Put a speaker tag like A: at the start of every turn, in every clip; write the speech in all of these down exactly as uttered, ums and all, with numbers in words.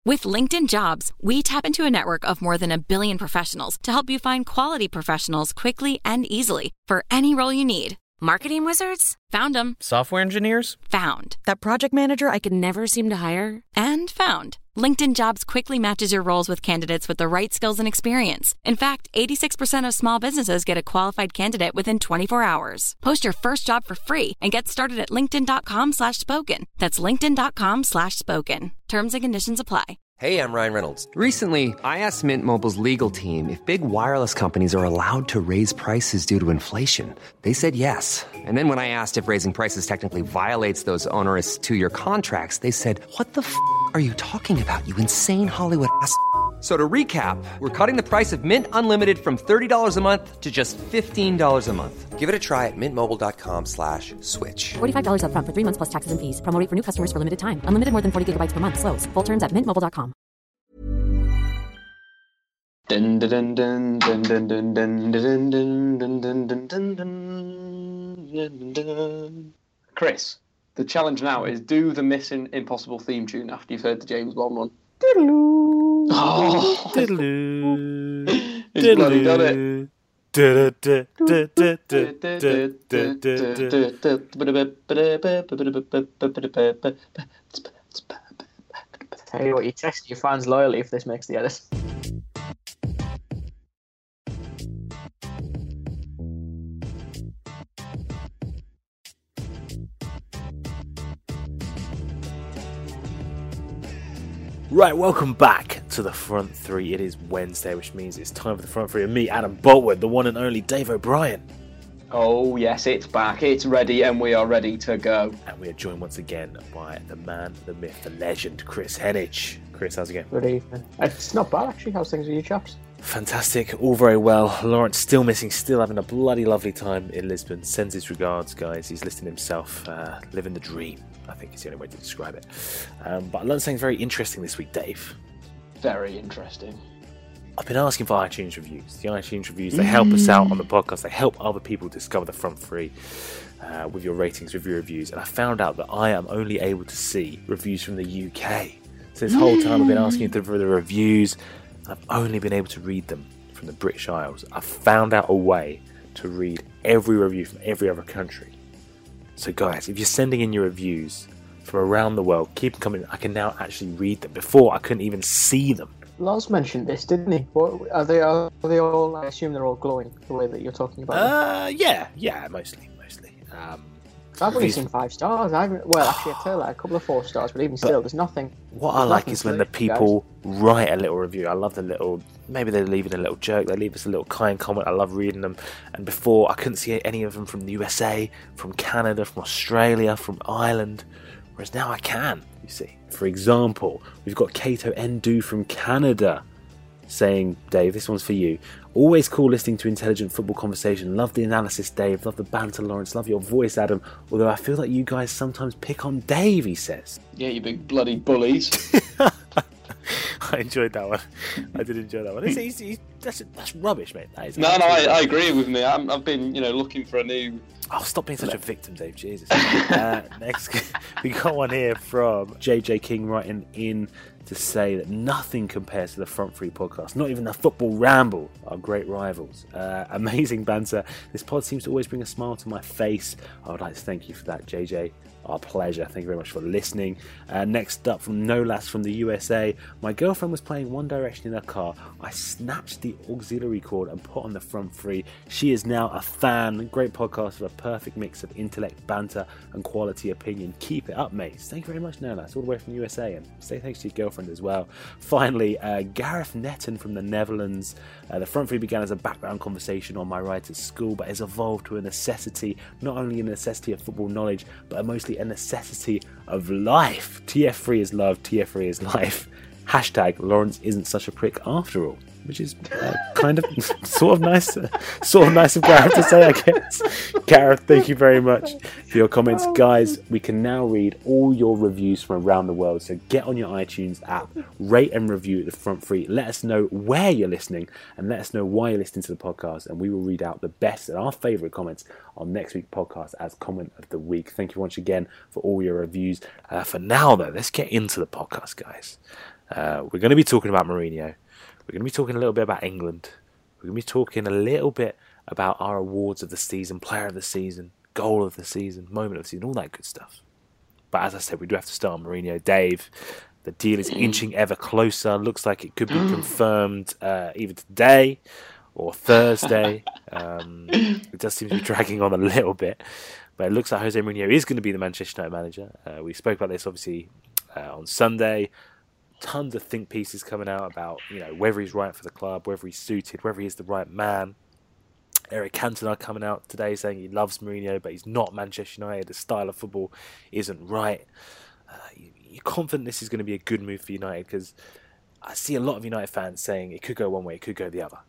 A: With LinkedIn Jobs, we tap into a network of more than a billion professionals to help you find quality professionals quickly and easily for any role you need. Marketing wizards? Found them.
B: Software engineers?
A: Found. That project manager I could never seem to hire? And found. LinkedIn Jobs quickly matches your roles with candidates with the right skills and experience. In fact, eighty-six percent of small businesses get a qualified candidate within twenty-four hours. Post your first job for free and get started at linkedin.com slash spoken. That's linkedin.com slash spoken. Terms and conditions apply.
C: Hey, I'm Ryan Reynolds. Recently, I asked Mint Mobile's legal team if big wireless companies are allowed to raise prices due to inflation. They said yes. And then when I asked if raising prices technically violates those onerous two-year contracts, they said, what the f*** are you talking about, you insane Hollywood ass f- So to recap, we're cutting the price of Mint Unlimited from thirty dollars a month to just fifteen dollars a month. Give it a try at mintmobile.com slash switch.
D: forty-five dollars up front for three months plus taxes and fees. Promo rate for new customers for limited time. Unlimited more than forty gigabytes per month. Slows full terms at mint mobile dot com.
E: Dun, dun, dun, dun, dun, dun, dun, dun, dun, dun, dun, dun, dun, dun, dun. Chris, the challenge now is do the Mission Impossible theme tune after you've heard the James Bond one. Oh,
B: Diddle-oo.
E: he's bloody done it.
F: Tell you what, you test your fans' loyalty if this makes the edit.
B: Right, welcome back to the front three. It is Wednesday, which means it's time for the front three of me, Adam Boltwood, the one and only Dave O'Brien.
E: Oh yes, it's back, it's ready, and we are ready to go.
B: And we are joined once again by the man, the myth, the legend, Chris Henich. Chris, how's it going?
F: Good evening. It's not bad actually. How's things with you chaps?
B: Fantastic, all very well. Lawrence still missing, still having a bloody lovely time in Lisbon. Sends his regards, guys. He's listing himself, uh, living the dream, I think is the only way to describe it. Um, but I learned something very interesting this week, Dave.
E: Very interesting.
B: I've been asking for iTunes reviews. The iTunes reviews, they help us out on the podcast. They help other people discover the front three uh, with your ratings, review reviews. And I found out that I am only able to see reviews from the U K. So this whole time I've been asking for the reviews, and I've only been able to read them from the British Isles. I've found out a way to read every review from every other country. So guys, if you're sending in your reviews from around the world, keep them coming. I can now actually read them. Before, I couldn't even see them.
F: Lars mentioned this, didn't he? What, are they are they all? I assume they're all glowing the way that you're talking about them.
B: Uh, yeah, yeah, mostly, mostly. Um,
F: I've only seen five stars. I haven't. Well, actually, I tell that a couple of four stars, but even still, there's nothing.
B: What
F: there's
B: I like
F: nothing
B: is when
F: to
B: the
F: it,
B: people write a little review. I love the little. Maybe they leave it a little joke. They leave us a little kind comment. I love reading them. And before, I couldn't see any of them from the U S A, from Canada, from Australia, from Ireland. Whereas now I can. You see. For example, we've got Kato Endu from Canada saying, Dave, this one's for you. Always cool listening to intelligent football conversation. Love the analysis, Dave. Love the banter, Lawrence. Love your voice, Adam. Although I feel like you guys sometimes pick on Dave, he says.
E: Yeah, you big bloody bullies.
B: I enjoyed that one. I did enjoy that one. It's, it's, it's, that's, that's rubbish, mate. That is
E: no, no, I, I agree with me. I'm, I've been, you know, looking for a new...
B: Oh, stop being such a victim, Dave. Jesus. uh, next, we got one here from J J King writing in to say that nothing compares to the Front Three podcast. Not even the Football Ramble, our great rivals. Uh, amazing banter. This pod seems to always bring a smile to my face. I would like to thank you for that, J J. Our pleasure. Thank you very much for listening. Uh, next up from Nolas from the U S A. My girlfriend was playing One Direction in her car. I snatched the auxiliary cord and put on the front three. She is now a fan. Great podcast with a perfect mix of intellect, banter, and quality opinion. Keep it up, mates. Thank you very much, Nolas, all the way from the U S A. And say thanks to your girlfriend as well. Finally, uh, Gareth Netten from the Netherlands. Uh, the front three began as a background conversation on my ride to school, but has evolved to a necessity, not only a necessity of football knowledge, but mostly a necessity of life. T F three is love, T F three is life. Hashtag Lawrence isn't such a prick after all, which is uh, kind of sort of nice, uh, sort of nice of Gareth to say, I guess. Gareth, thank you very much for your comments, guys. We can now read all your reviews from around the world. So get on your iTunes app, rate and review the front three. Let us know where you're listening, and let us know why you're listening to the podcast. And we will read out the best and our favourite comments on next week's podcast as comment of the week. Thank you once again for all your reviews. Uh, for now, though, let's get into the podcast, guys. Uh, we're going to be talking about Mourinho. We're going to be talking a little bit about England. We're going to be talking a little bit about our awards of the season, player of the season, goal of the season, moment of the season, all that good stuff. But as I said, we do have to start on Mourinho. Dave, the deal is inching ever closer. Looks like it could be confirmed uh, either today or Thursday. Um, it does seem to be dragging on a little bit. But it looks like Jose Mourinho is going to be the Manchester United manager. Uh, we spoke about this, obviously, uh, on Sunday. Tons of think pieces coming out about, you know, whether he's right for the club, whether he's suited, whether he's the right man. Eric Cantona coming out today saying he loves Mourinho, but he's not Manchester United. The style of football isn't right. Uh, you, you're confident this is going to be a good move for United? Because I see a lot of United fans saying it could go one way, it could go the other.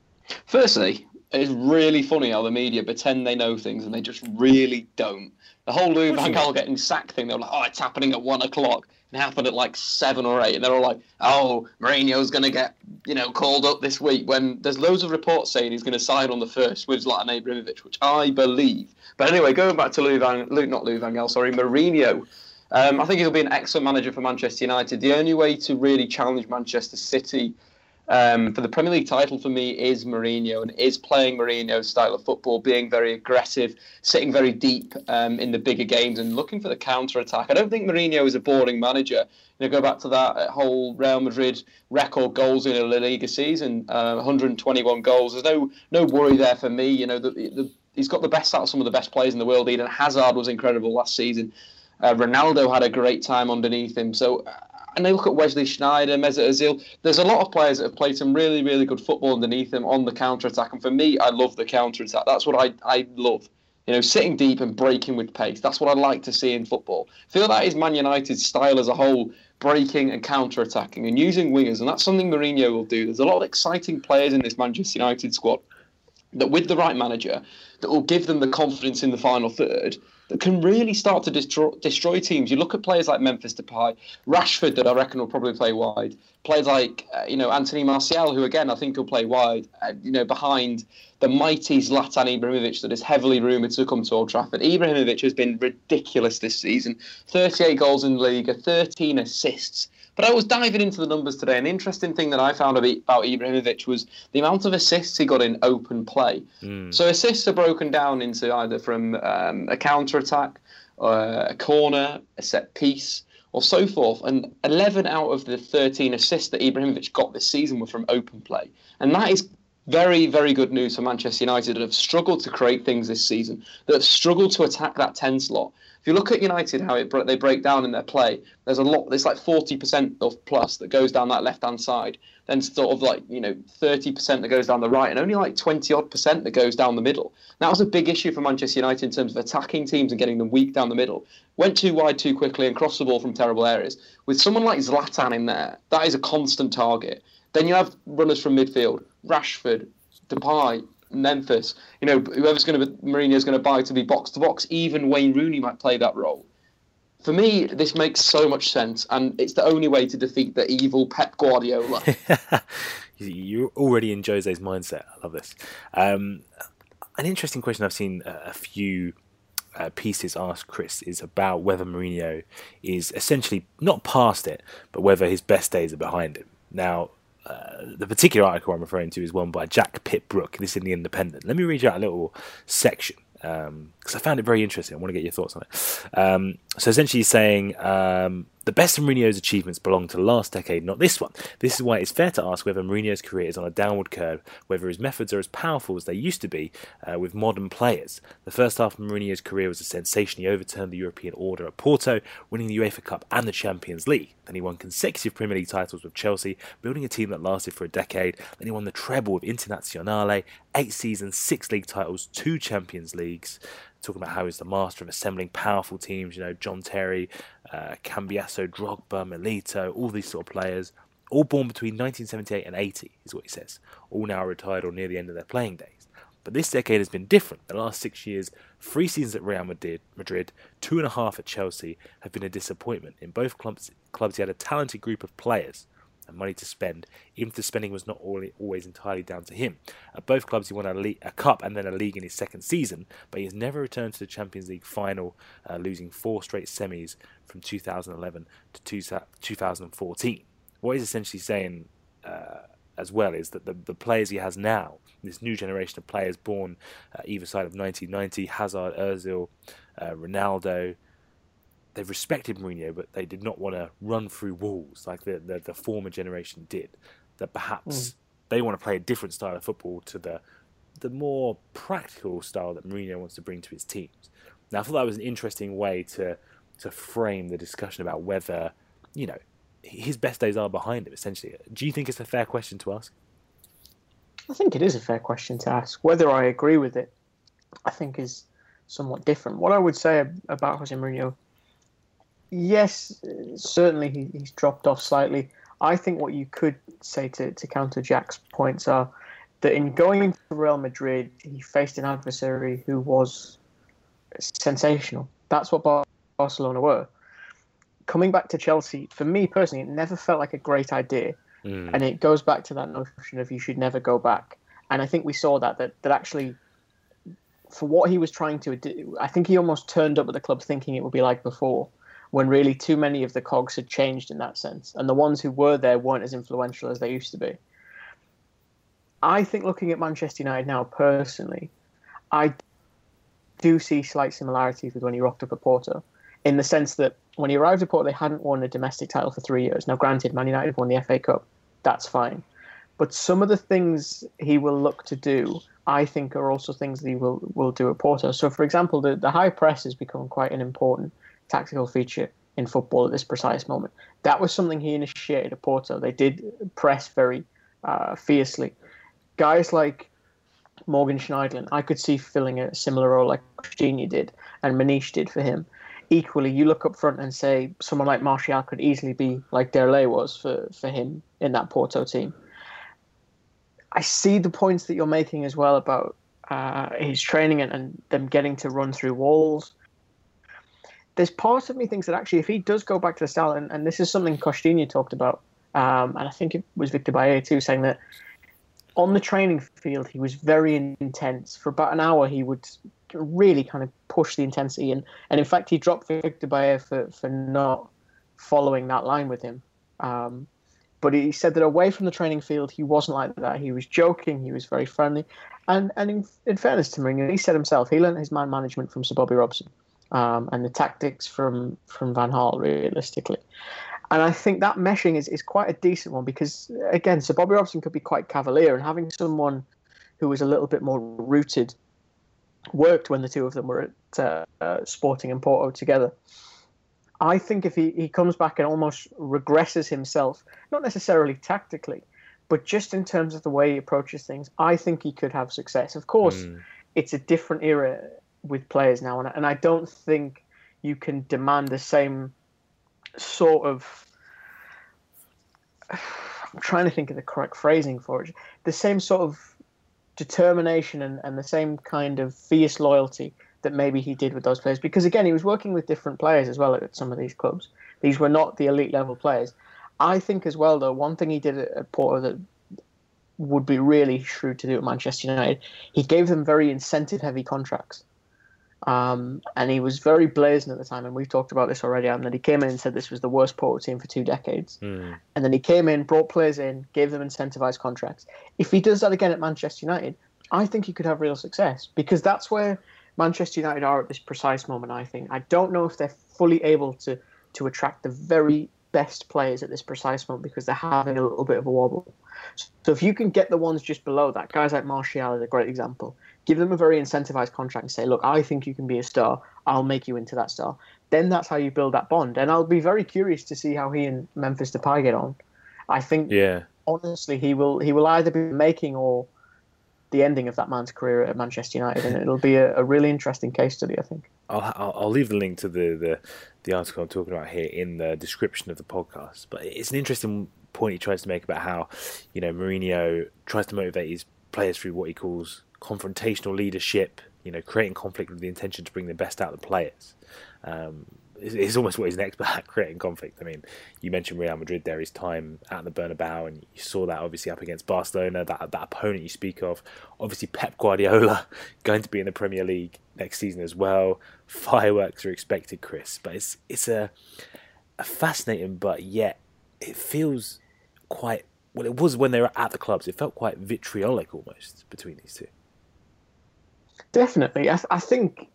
E: Firstly, it's really funny how the media pretend they know things and they just really don't. The whole Louis van Gaal getting sacked thing, they were like, oh, it's happening at one o'clock. It happened at like seven or eight. And they're all like, oh, Mourinho's going to get, you know, called up this week, when there's loads of reports saying he's going to sign on the first with Zlatan Ibrahimovic, which I believe. But anyway, going back to Louis van, not Louis van Gaal, sorry, Mourinho. Um, I think he'll be an excellent manager for Manchester United. The only way to really challenge Manchester City Um, for the Premier League title for me is Mourinho, and is playing Mourinho's style of football, being very aggressive, sitting very deep um, in the bigger games and looking for the counter-attack. I don't think Mourinho is a boring manager. You know, go back to that whole Real Madrid record goals in a La Liga season, uh, one hundred twenty-one goals. There's no no worry there for me. You know, the, the, he's got the best out of some of the best players in the world. Eden Hazard was incredible last season. Uh, Ronaldo had a great time underneath him. So. And they look at Wesley Sneijder, Mesut Ozil. There's a lot of players that have played some really, really good football underneath them on the counter-attack. And for me, I love the counter-attack. That's what I, I love. You know, sitting deep and breaking with pace. That's what I like to see in football. I feel that is Man United's style as a whole, breaking and counter-attacking and using wingers. And that's something Mourinho will do. There's a lot of exciting players in this Manchester United squad that, with the right manager, that will give them the confidence in the final third, that can really start to destroy, destroy teams. You look at players like Memphis Depay, Rashford, that I reckon will probably play wide. Players like, uh, you know, Anthony Martial, who again I think will play wide. Uh, you know, behind the mighty Zlatan Ibrahimovic that is heavily rumoured to come to Old Trafford. Ibrahimovic has been ridiculous this season. thirty-eight goals in the league, thirteen assists. But I was diving into the numbers today. An interesting thing that I found about Ibrahimovic was the amount of assists he got in open play. Mm. So assists are broken down into either from um, a counter-attack, uh, a corner, a set piece, or so forth. And eleven out of the thirteen assists that Ibrahimovic got this season were from open play. And that is very, very good news for Manchester United, that have struggled to create things this season, that have struggled to attack that ten slot. If you look at United, how it, they break down in their play, there's a lot, there's like forty percent of plus that goes down that left-hand side, then sort of like, you know, thirty percent that goes down the right, and only like twenty-odd percent that goes down the middle. That was a big issue for Manchester United in terms of attacking teams and getting them weak down the middle. Went too wide too quickly and crossed the ball from terrible areas. With someone like Zlatan in there, that is a constant target. Then you have runners from midfield, Rashford, Depay, Memphis, you know, whoever's going to Mourinho's going to buy to be box to box. Even Wayne Rooney might play that role. For me, this makes so much sense, and it's the only way to defeat the evil Pep Guardiola.
B: You're already in Jose's mindset. I love this. Um, an interesting question I've seen a few uh, pieces asked, Chris, is about whether Mourinho is essentially not past it, but whether his best days are behind him. Now, Uh, the particular article I'm referring to is one by Jack Pitt-Brooke. This is in The Independent. Let me read you out a little section, because um, I found it very interesting. I want to get your thoughts on it. Um, so essentially he's saying, um, the best of Mourinho's achievements belong to the last decade, not this one. This is why it's fair to ask whether Mourinho's career is on a downward curve, whether his methods are as powerful as they used to be uh, with modern players. The first half of Mourinho's career was a sensation. He overturned the European order at Porto, winning the UEFA Cup and the Champions League. Then he won consecutive Premier League titles with Chelsea, building a team that lasted for a decade. Then he won the treble with Internazionale, eight seasons, six league titles, two Champions Leagues. Talking about how he's the master of assembling powerful teams, you know, John Terry, uh, Cambiasso, Drogba, Milito, all these sort of players, all born between nineteen seventy-eight and eighty, is what he says. All now retired or near the end of their playing days. But this decade has been different. The last six years, three seasons at Real Madrid, Madrid, two and a half at Chelsea, have been a disappointment. In both clubs, clubs he had a talented group of players and money to spend, even if the spending was not always entirely down to him. At both clubs he won a, league, a cup and then a league in his second season, but he has never returned to the Champions League final, uh, losing four straight semis from two thousand eleven to two thousand fourteen. what he's essentially saying uh, as well is that the, the players he has now, this new generation of players born uh, either side of nineteen ninety, Hazard, Ozil, uh, Ronaldo, they've respected Mourinho, but they did not want to run through walls like the, the, the former generation did. That perhaps mm. they want to play a different style of football to the the more practical style that Mourinho wants to bring to his teams. Now, I thought that was an interesting way to to frame the discussion about whether, you know, his best days are behind him, essentially. Do you think it's a fair question to ask?
F: I think it is a fair question to ask. Whether I agree with it, I think is somewhat different. What I would say about Jose Mourinho, yes, certainly he, he's dropped off slightly. I think what you could say to, to counter Jack's points are that in going to Real Madrid, he faced an adversary who was sensational. That's what Barcelona were. Coming back to Chelsea, for me personally, it never felt like a great idea. Mm. And it goes back to that notion of you should never go back. And I think we saw that, that, that actually, for what he was trying to do, I think he almost turned up at the club thinking it would be like before, when really too many of the cogs had changed in that sense. And the ones who were there weren't as influential as they used to be. I think looking at Manchester United now, personally, I do see slight similarities with when he rocked up at Porto, in the sense that when he arrived at Porto, they hadn't won a domestic title for three years. Now, granted, Man United won the F A Cup. That's fine. But some of the things he will look to do, I think, are also things that he will, will do at Porto. So, for example, the, the high press has become quite an important tactical feature in football at this precise moment. That was something he initiated at Porto. They did press very uh, fiercely. Guys like Morgan Schneiderlin, I could see filling a similar role like Coutinho did and Maniche did for him. Equally, you look up front and say someone like Martial could easily be like Derlei was for, for him in that Porto team. I see the points that you're making as well about uh, his training and, and them getting to run through walls. There's part of me thinks that actually if he does go back to the style, and, and this is something Coutinho talked about, um, and I think it was Victor Baillet too, saying that on the training field, he was very intense. For about an hour, he would really kind of push the intensity. And, and in fact, he dropped Victor Baillet for, for not following that line with him. Um, but he said that away from the training field, he wasn't like that. He was joking. He was very friendly. And and in, in fairness to Mourinho, he said himself, he learned his man management from Sir Bobby Robson um, and the tactics from, from Van Gaal, realistically. And I think that meshing is, is quite a decent one because, again, Sir Bobby Robson could be quite cavalier, and having someone who was a little bit more rooted worked when the two of them were at uh, uh, Sporting and Porto together. I think if he, he comes back and almost regresses himself, not necessarily tactically, but just in terms of the way he approaches things, I think he could have success. Of course, mm. it's a different era with players now, and, and I don't think you can demand the same sort of, I'm trying to think of the correct phrasing for it, the same sort of determination and, and the same kind of fierce loyalty that maybe he did with those players. Because again, he was working with different players as well at some of these clubs. These were not the elite level players. I think as well, though, one thing he did at, at Porto that would be really shrewd to do at Manchester United, he gave them very incentive heavy contracts. Um, and he was very blazing at the time, and we've talked about this already, and that he came in and said this was the worst Porto team for two decades. Mm. And then he came in, brought players in, gave them incentivized contracts. If he does that again at Manchester United, I think he could have real success, because that's where Manchester United are at this precise moment, I think. I don't know if they're fully able to, to attract the very best players at this precise moment because they're having a little bit of a wobble. So if you can get the ones just below that, guys like Martial is a great example. Give them a very incentivized contract and say, look, I think you can be a star. I'll make you into that star. Then that's how you build that bond. And I'll be very curious to see how he and Memphis Depay get on. I think, yeah. honestly, he will he will either be making or the ending of that man's career at Manchester United. And it'll be a, a really interesting case study, I think.
B: I'll, I'll I'll leave the link to the, the, the article I'm talking about here in the description of the podcast. But it's an interesting point he tries to make about how, you know, Mourinho tries to motivate his players through what he calls confrontational leadership, you know, creating conflict with the intention to bring the best out of the players. Um, it's, it's almost what he's an expert at, creating conflict. I mean, you mentioned Real Madrid there, his time at the Bernabeu, and you saw that obviously up against Barcelona, that that opponent you speak of. Obviously, Pep Guardiola going to be in the Premier League next season as well. Fireworks are expected, Chris. But it's it's a a fascinating, but yet it feels quite, well, it was when they were at the clubs, it felt quite vitriolic almost between these two.
F: Definitely. I, th- I think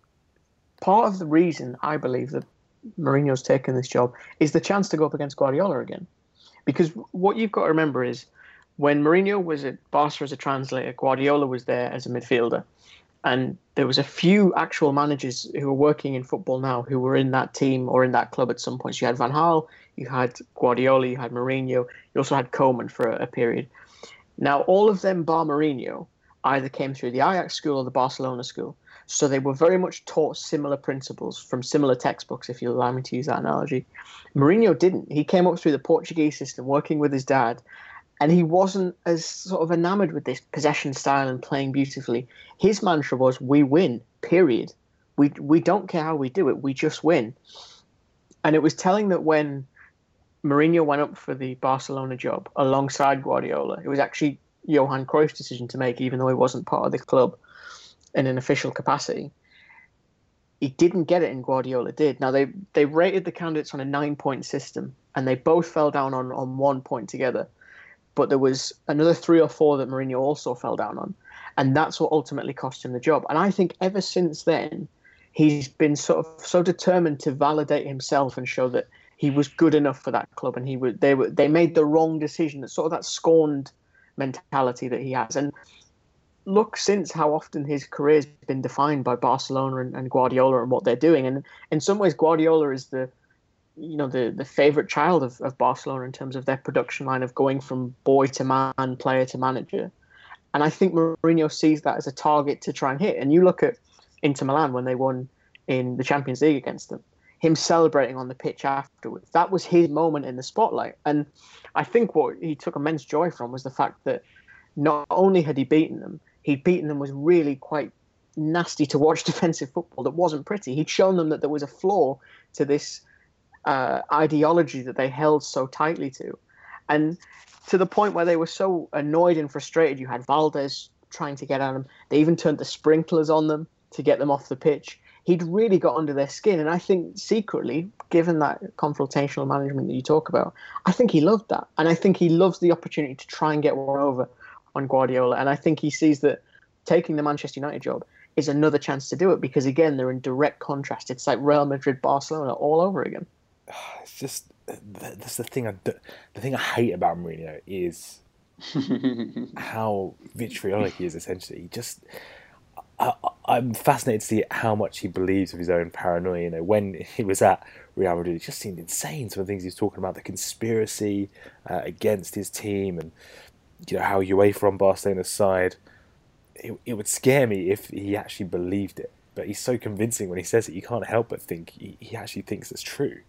F: part of the reason I believe that Mourinho's taken this job is the chance to go up against Guardiola again. Because what you've got to remember is when Mourinho was at Barca as a translator, Guardiola was there as a midfielder. And there was a few actual managers who were working in football now who were in that team or in that club at some point. So you had Van Gaal, you had Guardiola, you had Mourinho, you also had Koeman for a, a period. Now, all of them, bar Mourinho, either came through the Ajax school or the Barcelona school. So they were very much taught similar principles from similar textbooks, if you'll allow me to use that analogy. Mourinho didn't. He came up through the Portuguese system, working with his dad, and he wasn't as sort of enamored with this possession style and playing beautifully. His mantra was, we win, period. We we don't care how we do it, we just win. And it was telling that when Mourinho went up for the Barcelona job alongside Guardiola, it was actually Johan Cruyff's decision to make, even though he wasn't part of the club in an official capacity. He didn't get it, and Guardiola did. Now, they, they rated the candidates on a nine-point system, and they both fell down on, on one point together. But there was another three or four that Mourinho also fell down on. And that's what ultimately cost him the job. And I think ever since then, he's been sort of so determined to validate himself and show that he was good enough for that club. And he would, they were, they made the wrong decision. That sort of that scorned mentality that he has. And look, since how often his career has been defined by Barcelona and, and Guardiola and what they're doing. And in some ways, Guardiola is the, you know, the, the favourite child of, of Barcelona in terms of their production line of going from boy to man, player to manager. And I think Mourinho sees that as a target to try and hit. And you look at Inter Milan when they won in the Champions League against them, him celebrating on the pitch afterwards. That was his moment in the spotlight. And I think what he took immense joy from was the fact that not only had he beaten them, he'd beaten them with really quite nasty to watch defensive football that wasn't pretty. He'd shown them that there was a flaw to this uh, ideology that they held so tightly to. And to the point where they were so annoyed and frustrated, you had Valdez trying to get at them. They even turned the sprinklers on them to get them off the pitch. He'd really got under their skin. And I think secretly, given that confrontational management that you talk about, I think he loved that. And I think he loves the opportunity to try and get one over on Guardiola. And I think he sees that taking the Manchester United job is another chance to do it because, again, they're in direct contrast. It's like Real Madrid, Barcelona all over again.
B: It's just, that's the thing I, the thing I hate about Mourinho is how vitriolic he is, essentially. He just... I, I'm fascinated to see how much he believes of his own paranoia. You know, when he was at Real Madrid, it just seemed insane. Some of the things he was talking about, the conspiracy uh, against his team, and you know how UEFA on Barcelona's side. It, it would scare me if he actually believed it. But he's so convincing when he says it, you can't help but think he, he actually thinks it's true.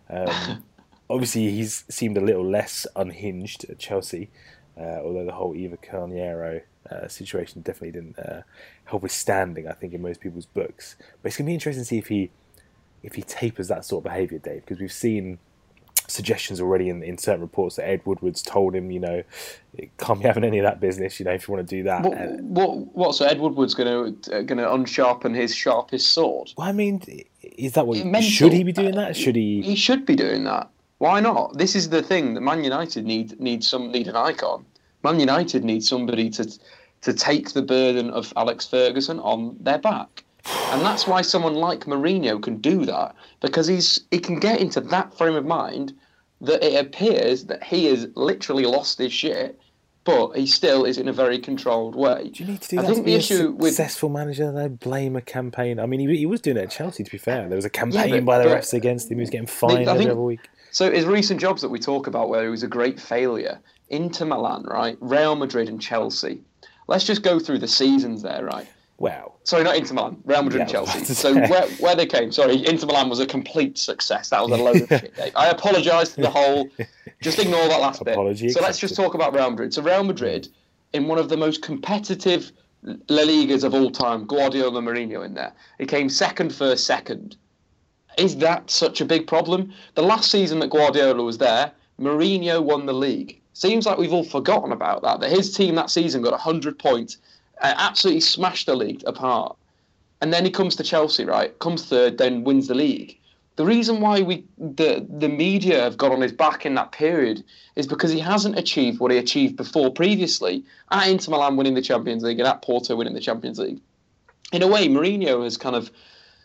B: Um, obviously, he's seemed a little less unhinged at Chelsea, uh, although the whole Eva Carneiro Uh, situation definitely didn't uh, help his standing, I think, in most people's books. But it's going to be interesting to see if he if he tapers that sort of behaviour, Dave, because we've seen suggestions already in, in certain reports that Ed Woodward's told him, you know, it can't be having any of that business, you know, if you want to do that.
E: What,
B: uh,
E: what, what so Ed Woodward's going to uh, going to unsharpen his sharpest sword?
B: Well, I mean, is that what he,
E: Mental.
B: Should he be doing that? Should he?
E: He should be doing that. Why not? This is the thing that Man United need need some need an icon. Man United need somebody to to take the burden of Alex Ferguson on their back. And that's why someone like Mourinho can do that, because he's he can get into that frame of mind that it appears that he has literally lost his shit, but he still is in a very controlled way.
B: Do you need to do
E: I
B: that
E: think
B: to be
E: the
B: a
E: issue with
B: successful manager, though? Blame a campaign. I mean, he, he was doing it at Chelsea, to be fair. There was a campaign
E: Yeah, but-
B: by the
E: but-
B: refs against him. He was getting fined
E: I
B: every
E: think-
B: other week.
E: So his recent jobs that we talk about where he was a great failure, Inter Milan, right, Real Madrid and Chelsea. Let's just go through the seasons there, right?
B: Wow.
E: Sorry, not Inter Milan, Real Madrid
B: Yeah,
E: and
B: I was
E: Chelsea.
B: about to
E: So
B: say.
E: where, where they came, sorry, Inter Milan was a complete success. That was a load of shit, Dave. I apologise to the whole, just ignore that last bit.
B: Apology
E: So let's just
B: accepted.
E: talk about Real Madrid. So Real Madrid, in one of the most competitive La Ligas of all time, Guardiola, Mourinho in there. He came second, first, second. Is that such a big problem? The last season that Guardiola was there, Mourinho won the league. Seems like we've all forgotten about that, that his team that season got one hundred points, uh, absolutely smashed the league apart. And then he comes to Chelsea, right? Comes third, then wins the league. The reason why we the the media have got on his back in that period is because he hasn't achieved what he achieved before previously at Inter Milan winning the Champions League and at Porto winning the Champions League. In a way, Mourinho has kind of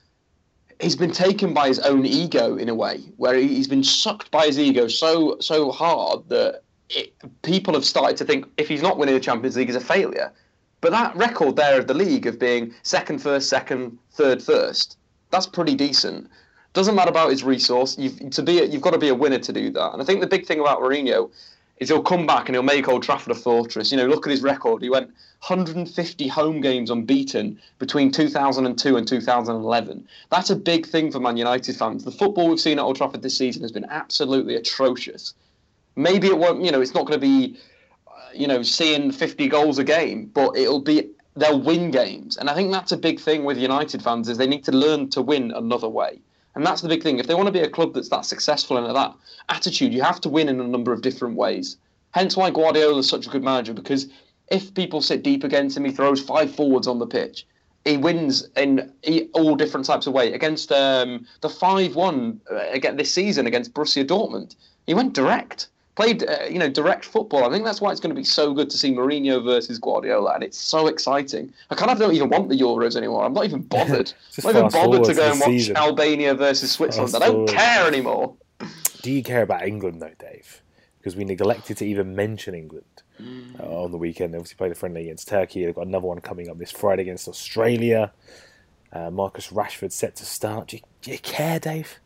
E: he's been taken by his own ego in a way, where he's been sucked by his ego so so hard that it, people have started to think if he's not winning the Champions League, he's a failure. But that record there of the league of being second, first, second, third, first, that's pretty decent. Doesn't matter about his resource. You've to be a, you've got to be a winner to do that. And I think the big thing about Mourinho is he'll come back and he'll make Old Trafford a fortress. You know, look at his record. He went one hundred fifty home games unbeaten between two thousand two and two thousand eleven. That's a big thing for Man United fans. The football we've seen at Old Trafford this season has been absolutely atrocious. Maybe it won't. You know, it's not going to be, uh, you know, seeing fifty goals a game, but it'll be. They'll win games, and I think that's a big thing with United fans is they need to learn to win another way. And that's the big thing. If they want to be a club that's that successful and that attitude, you have to win in a number of different ways. Hence why Guardiola is such a good manager, because if people sit deep against him, he throws five forwards on the pitch. He wins in all different types of ways. Against um, the five one again this season against Borussia Dortmund, he went direct. Played, uh, you know, direct football. I think that's why it's going to be so good to see Mourinho versus Guardiola, and it's so exciting. I kind of don't even want the Euros anymore. I'm not even bothered. I'm not even bothered to go and watch season. Albania versus Switzerland. Fast I don't forward. care anymore.
B: Do you care about England, though, Dave? Because we neglected to even mention England mm. uh, on the weekend. They obviously played a friendly against Turkey. They've got another one coming up this Friday against Australia. Uh, Marcus Rashford set to start. Do you, do you care, Dave?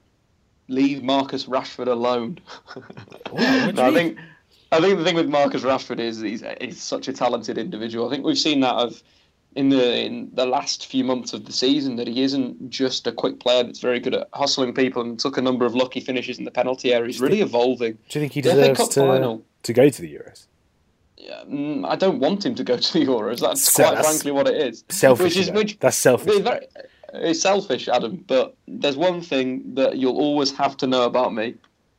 E: Leave Marcus Rashford alone.
B: Wow,
E: no, I think I think the thing with Marcus Rashford is he's, he's such a talented individual. I think we've seen that of in the in the last few months of the season that he isn't just a quick player that's very good at hustling people and took a number of lucky finishes in the penalty area. He's really evolving.
B: Do you think he deserves to, to go to the Euros?
E: Yeah, I don't want him to go to the Euros. That's so, quite that's frankly what it is.
B: Selfish. Which is, which, that's selfish.
E: Very, it's selfish, Adam, but there's one thing that you'll always have to know about me,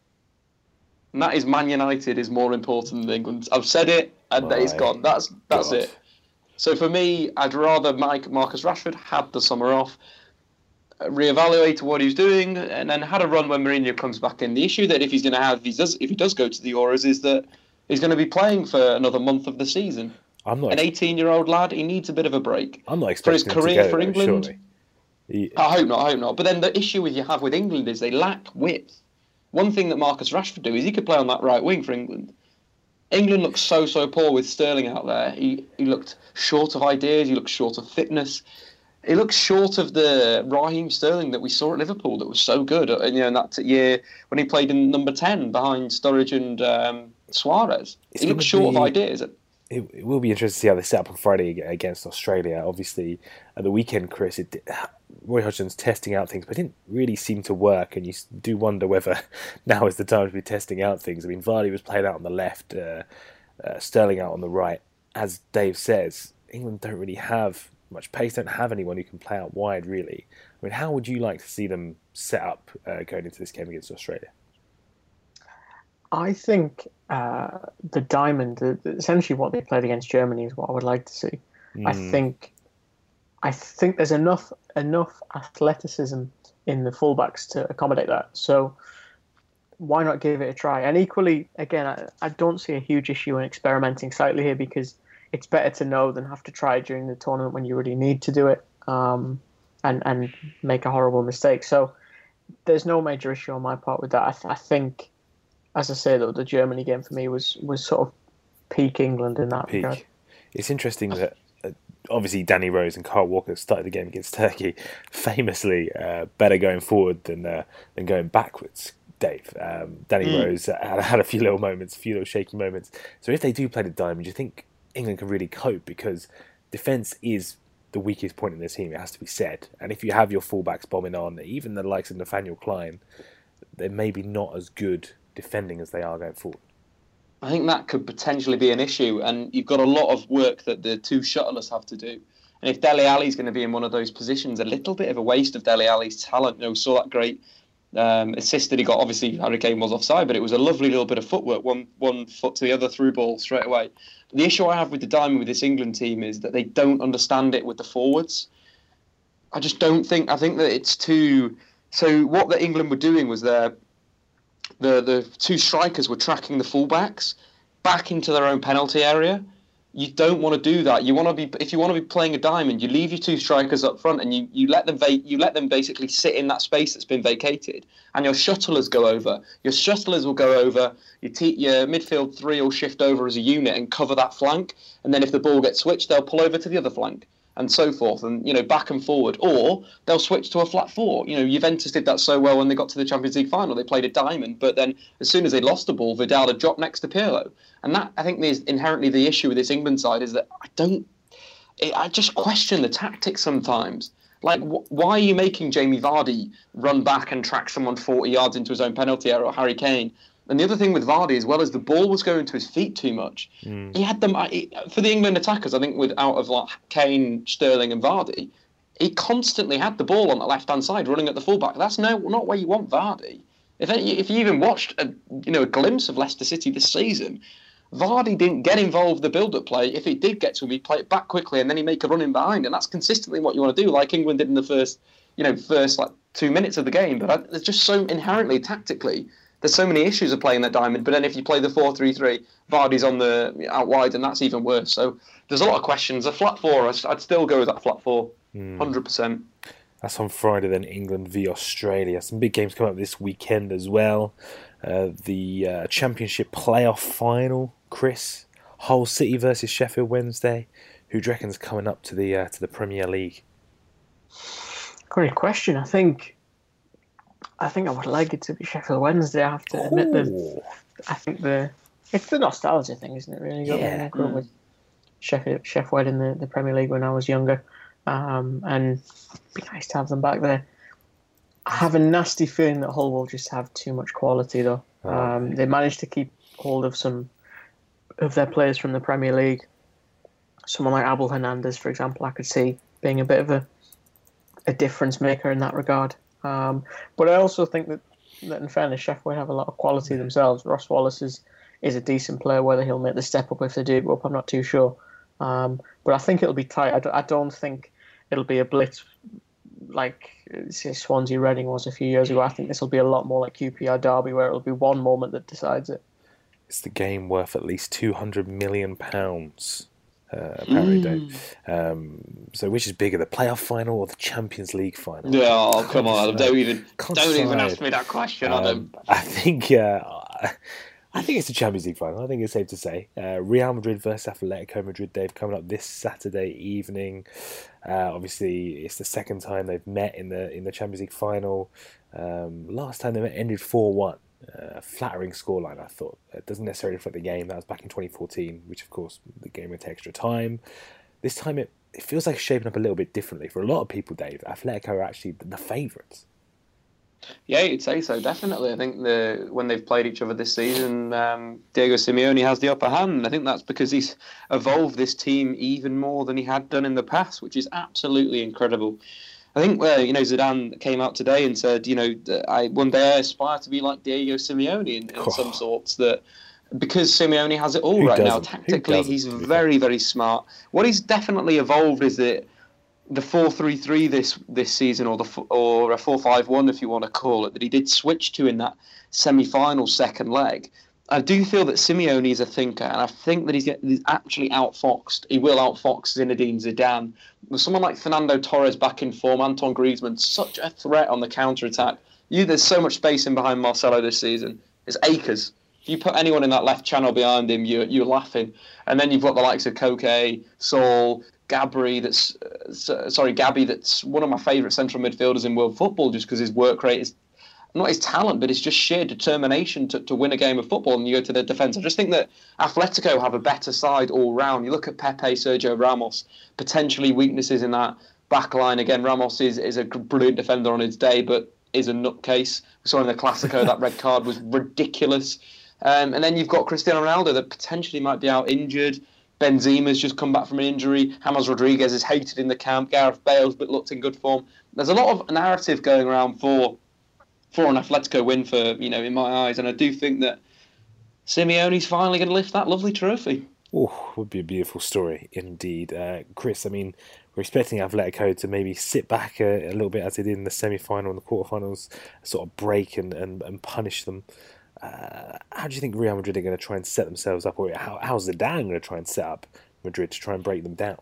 E: and that is Man United is more important than England. I've said it, and My it's gone. That's that's God. it. So for me, I'd rather Mike Marcus Rashford had the summer off, reevaluate what he's doing, and then had a run when Mourinho comes back in. The issue that if he's going to have, if he does, if he does go to the Euros, is that he's going to be playing for another month of the season.
B: I'm not
E: an eighteen-year-old lad. He needs a bit of a break.
B: I'm not
E: expecting
B: for his career
E: to go,
B: for
E: England.
B: Surely. Yeah.
E: I hope not, I hope not. But then the issue with you have with England is they lack width. One thing that Marcus Rashford do is he could play on that right wing for England. England looks so, so poor with Sterling out there. He he looked short of ideas, he looked short of fitness. He looks short of the Raheem Sterling that we saw at Liverpool that was so good. And, you know, in that year when he played in number ten behind Sturridge and um, Suarez. It's he looks short be... of ideas.
B: It, it will be interesting to see how they set up on Friday against Australia. Obviously, at the weekend, Chris, it, Roy Hodgson's testing out things, but it didn't really seem to work. And you do wonder whether now is the time to be testing out things. I mean, Vardy was playing out on the left, uh, uh, Sterling out on the right. As Dave says, England don't really have much pace, don't have anyone who can play out wide, really. I mean, how would you like to see them set up uh, going into this game against Australia?
F: I think uh, the diamond, uh, essentially what they played against Germany, is what I would like to see. Mm. I think, I think there's enough enough athleticism in the fullbacks to accommodate that. So why not give it a try? And equally, again, I, I don't see a huge issue in experimenting slightly here because it's better to know than have to try it during the tournament when you really need to do it um, and and make a horrible mistake. So there's no major issue on my part with that. I, th- I think. As I say, though, the Germany game for me was, was sort of peak England in that
B: peak.
F: regard.
B: It's interesting that uh, obviously Danny Rose and Carl Walker started the game against Turkey famously uh, better going forward than uh, than going backwards. Dave, um, Danny mm. Rose had, had a few little moments, a few little shaky moments. So if they do play the diamond, do you think England can really cope? Because defence is the weakest point in the team, it has to be said. And if you have your fullbacks bombing on, even the likes of Nathaniel Klein, they're maybe not as good defending as they are going forward.
E: I think that could potentially be an issue, and you've got a lot of work that the two shuttlers have to do. And if Dele Alli's going to be in one of those positions, a little bit of a waste of Dele Alli's talent. You know, we saw that great um, assist that he got. Obviously, Harry Kane was offside, but it was a lovely little bit of footwork, one one foot to the other through ball straight away. The issue I have with the diamond with this England team is that they don't understand it with the forwards. I just don't think. I think that it's too. So what the England were doing was their the the two strikers were tracking the fullbacks back into their own penalty area. You don't want to do that. You want to be if you want to be playing a diamond, you leave your two strikers up front and you, you let them va- you let them basically sit in that space that's been vacated, and your shuttlers go over. Your shuttlers will go over. Your, te- your midfield three will shift over as a unit and cover that flank, and then if the ball gets switched, they'll pull over to the other flank and so forth, and you know back and forward, or they'll switch to a flat four. You know, Juventus did that so well when they got to the Champions League final. They played a diamond, but then as soon as they lost the ball, Vidal had dropped next to Pirlo, and that I think is inherently the issue with this England side is that I don't, I just question the tactics sometimes. Like, wh- why are you making Jamie Vardy run back and track someone forty yards into his own penalty area, or Harry Kane? And the other thing with Vardy, as well as the ball was going to his feet too much, mm. he had them he, for the England attackers. I think with out of like Kane, Sterling, and Vardy, he constantly had the ball on the left hand side, running at the fullback. That's no not where you want Vardy. If if you even watched a you know a glimpse of Leicester City this season, Vardy didn't get involved in the build-up play. If it did get to him, he'd play it back quickly and then he'd make a run in behind, and that's consistently what you want to do, like England did in the first you know first like two minutes of the game. But I, it's just so inherently tactically. There's so many issues of playing that diamond, but then if you play the four three three, Vardy's on the out wide, and that's even worse. So there's a lot of questions. A flat four, I'd still go with that flat four, one hundred percent.
B: That's on Friday, then England v Australia. Some big games come up this weekend as well. Uh, the uh, Championship playoff final, Chris. Hull City versus Sheffield Wednesday. Who do you reckon's coming up to the uh, to the Premier League?
F: Great question. I think. I think I would like it to be Sheffield Wednesday. I have to admit that. I think the it's the nostalgia thing, isn't it? Really,
B: yeah.
F: I grew up with Sheffield, Sheff Wed in the, the Premier League when I was younger, um, and it'd be nice to have them back there. I have a nasty feeling that Hull will just have too much quality, though. Oh. Um, they managed to keep hold of some of their players from the Premier League. Someone like Abel Hernandez, for example, I could see being a bit of a a difference maker in that regard. Um, but I also think that, that in fairness, Sheffield have a lot of quality themselves. Ross Wallace is, is a decent player. Whether he'll make the step up if they do go up, I'm not too sure. Um, but I think it'll be tight. I, d- I don't think it'll be a blitz like say Swansea Reading was a few years ago. I think this will be a lot more like Q P R Derby, where it'll be one moment that decides it.
B: It's the game worth at least two hundred million pounds. Uh, apparently, mm. don't. Um, so, which is bigger, the playoff final or the Champions League final?
E: Yeah, oh, come on! Don't even, don't decide. even ask me that question, um, Adam.
B: I think, uh, I think it's the Champions League final. I think it's safe to say. Uh, Real Madrid versus Atletico Madrid. They've coming up this Saturday evening. Uh, obviously, it's the second time they've met in the in the Champions League final. Um, last time they met ended four one. A uh, flattering scoreline, I thought. It doesn't necessarily reflect the game. That was back in twenty fourteen, which, of course, the game went to extra time. This time, it, it feels like it's shaping up a little bit differently. For a lot of people, Dave, Atletico are actually the, the favourites.
E: Yeah, you'd say so, definitely. I think the when they've played each other this season, um, Diego Simeone has the upper hand. I think that's because he's evolved this team even more than he had done in the past, which is absolutely incredible. I think uh, you know Zidane came out today and said, you know, I one day I aspire to be like Diego Simeone in, in oh. some sorts, that because Simeone has it all Who right doesn't? now. Tactically, he's very, very smart. What he's definitely evolved is that the four three three this this season, or the or a four five one if you want to call it, that he did switch to in that semi-final second leg. I do feel that Simeone is a thinker, and I think that he's, he's actually outfoxed. He will outfox Zinedine Zidane. With someone like Fernando Torres back in form, Antoine Griezmann, such a threat on the counter-attack. You, there's so much space in behind Marcelo this season. It's acres. If you put anyone in that left channel behind him, you're, you're laughing. And then you've got the likes of Koke, Saul, Gabri, that's uh, sorry, Gabby, that's one of my favourite central midfielders in world football, just because his work rate is not his talent, but it's just sheer determination to, to win a game of football. And you go to their defence. I just think that Atletico have a better side all round. You look at Pepe, Sergio Ramos, potentially weaknesses in that back line. Again, Ramos is, is a brilliant defender on his day, but is a nutcase. We saw in the Clasico that red card was ridiculous. Um, and then you've got Cristiano Ronaldo that potentially might be out injured. Benzema's just come back from an injury. James Rodriguez is hated in the camp. Gareth Bale's but looked in good form. There's a lot of narrative going around for for an Atletico win, for you know, in my eyes, and I do think that Simeone's finally going to lift that lovely trophy.
B: Oh, would be a beautiful story indeed. Uh, Chris, I mean, we're expecting Atletico to maybe sit back a, a little bit as they did in the semi-final and the quarterfinals, sort of break and, and, and punish them. Uh, how do you think Real Madrid are going to try and set themselves up, or how, how's Zidane going to try and set up Madrid to try and break them down?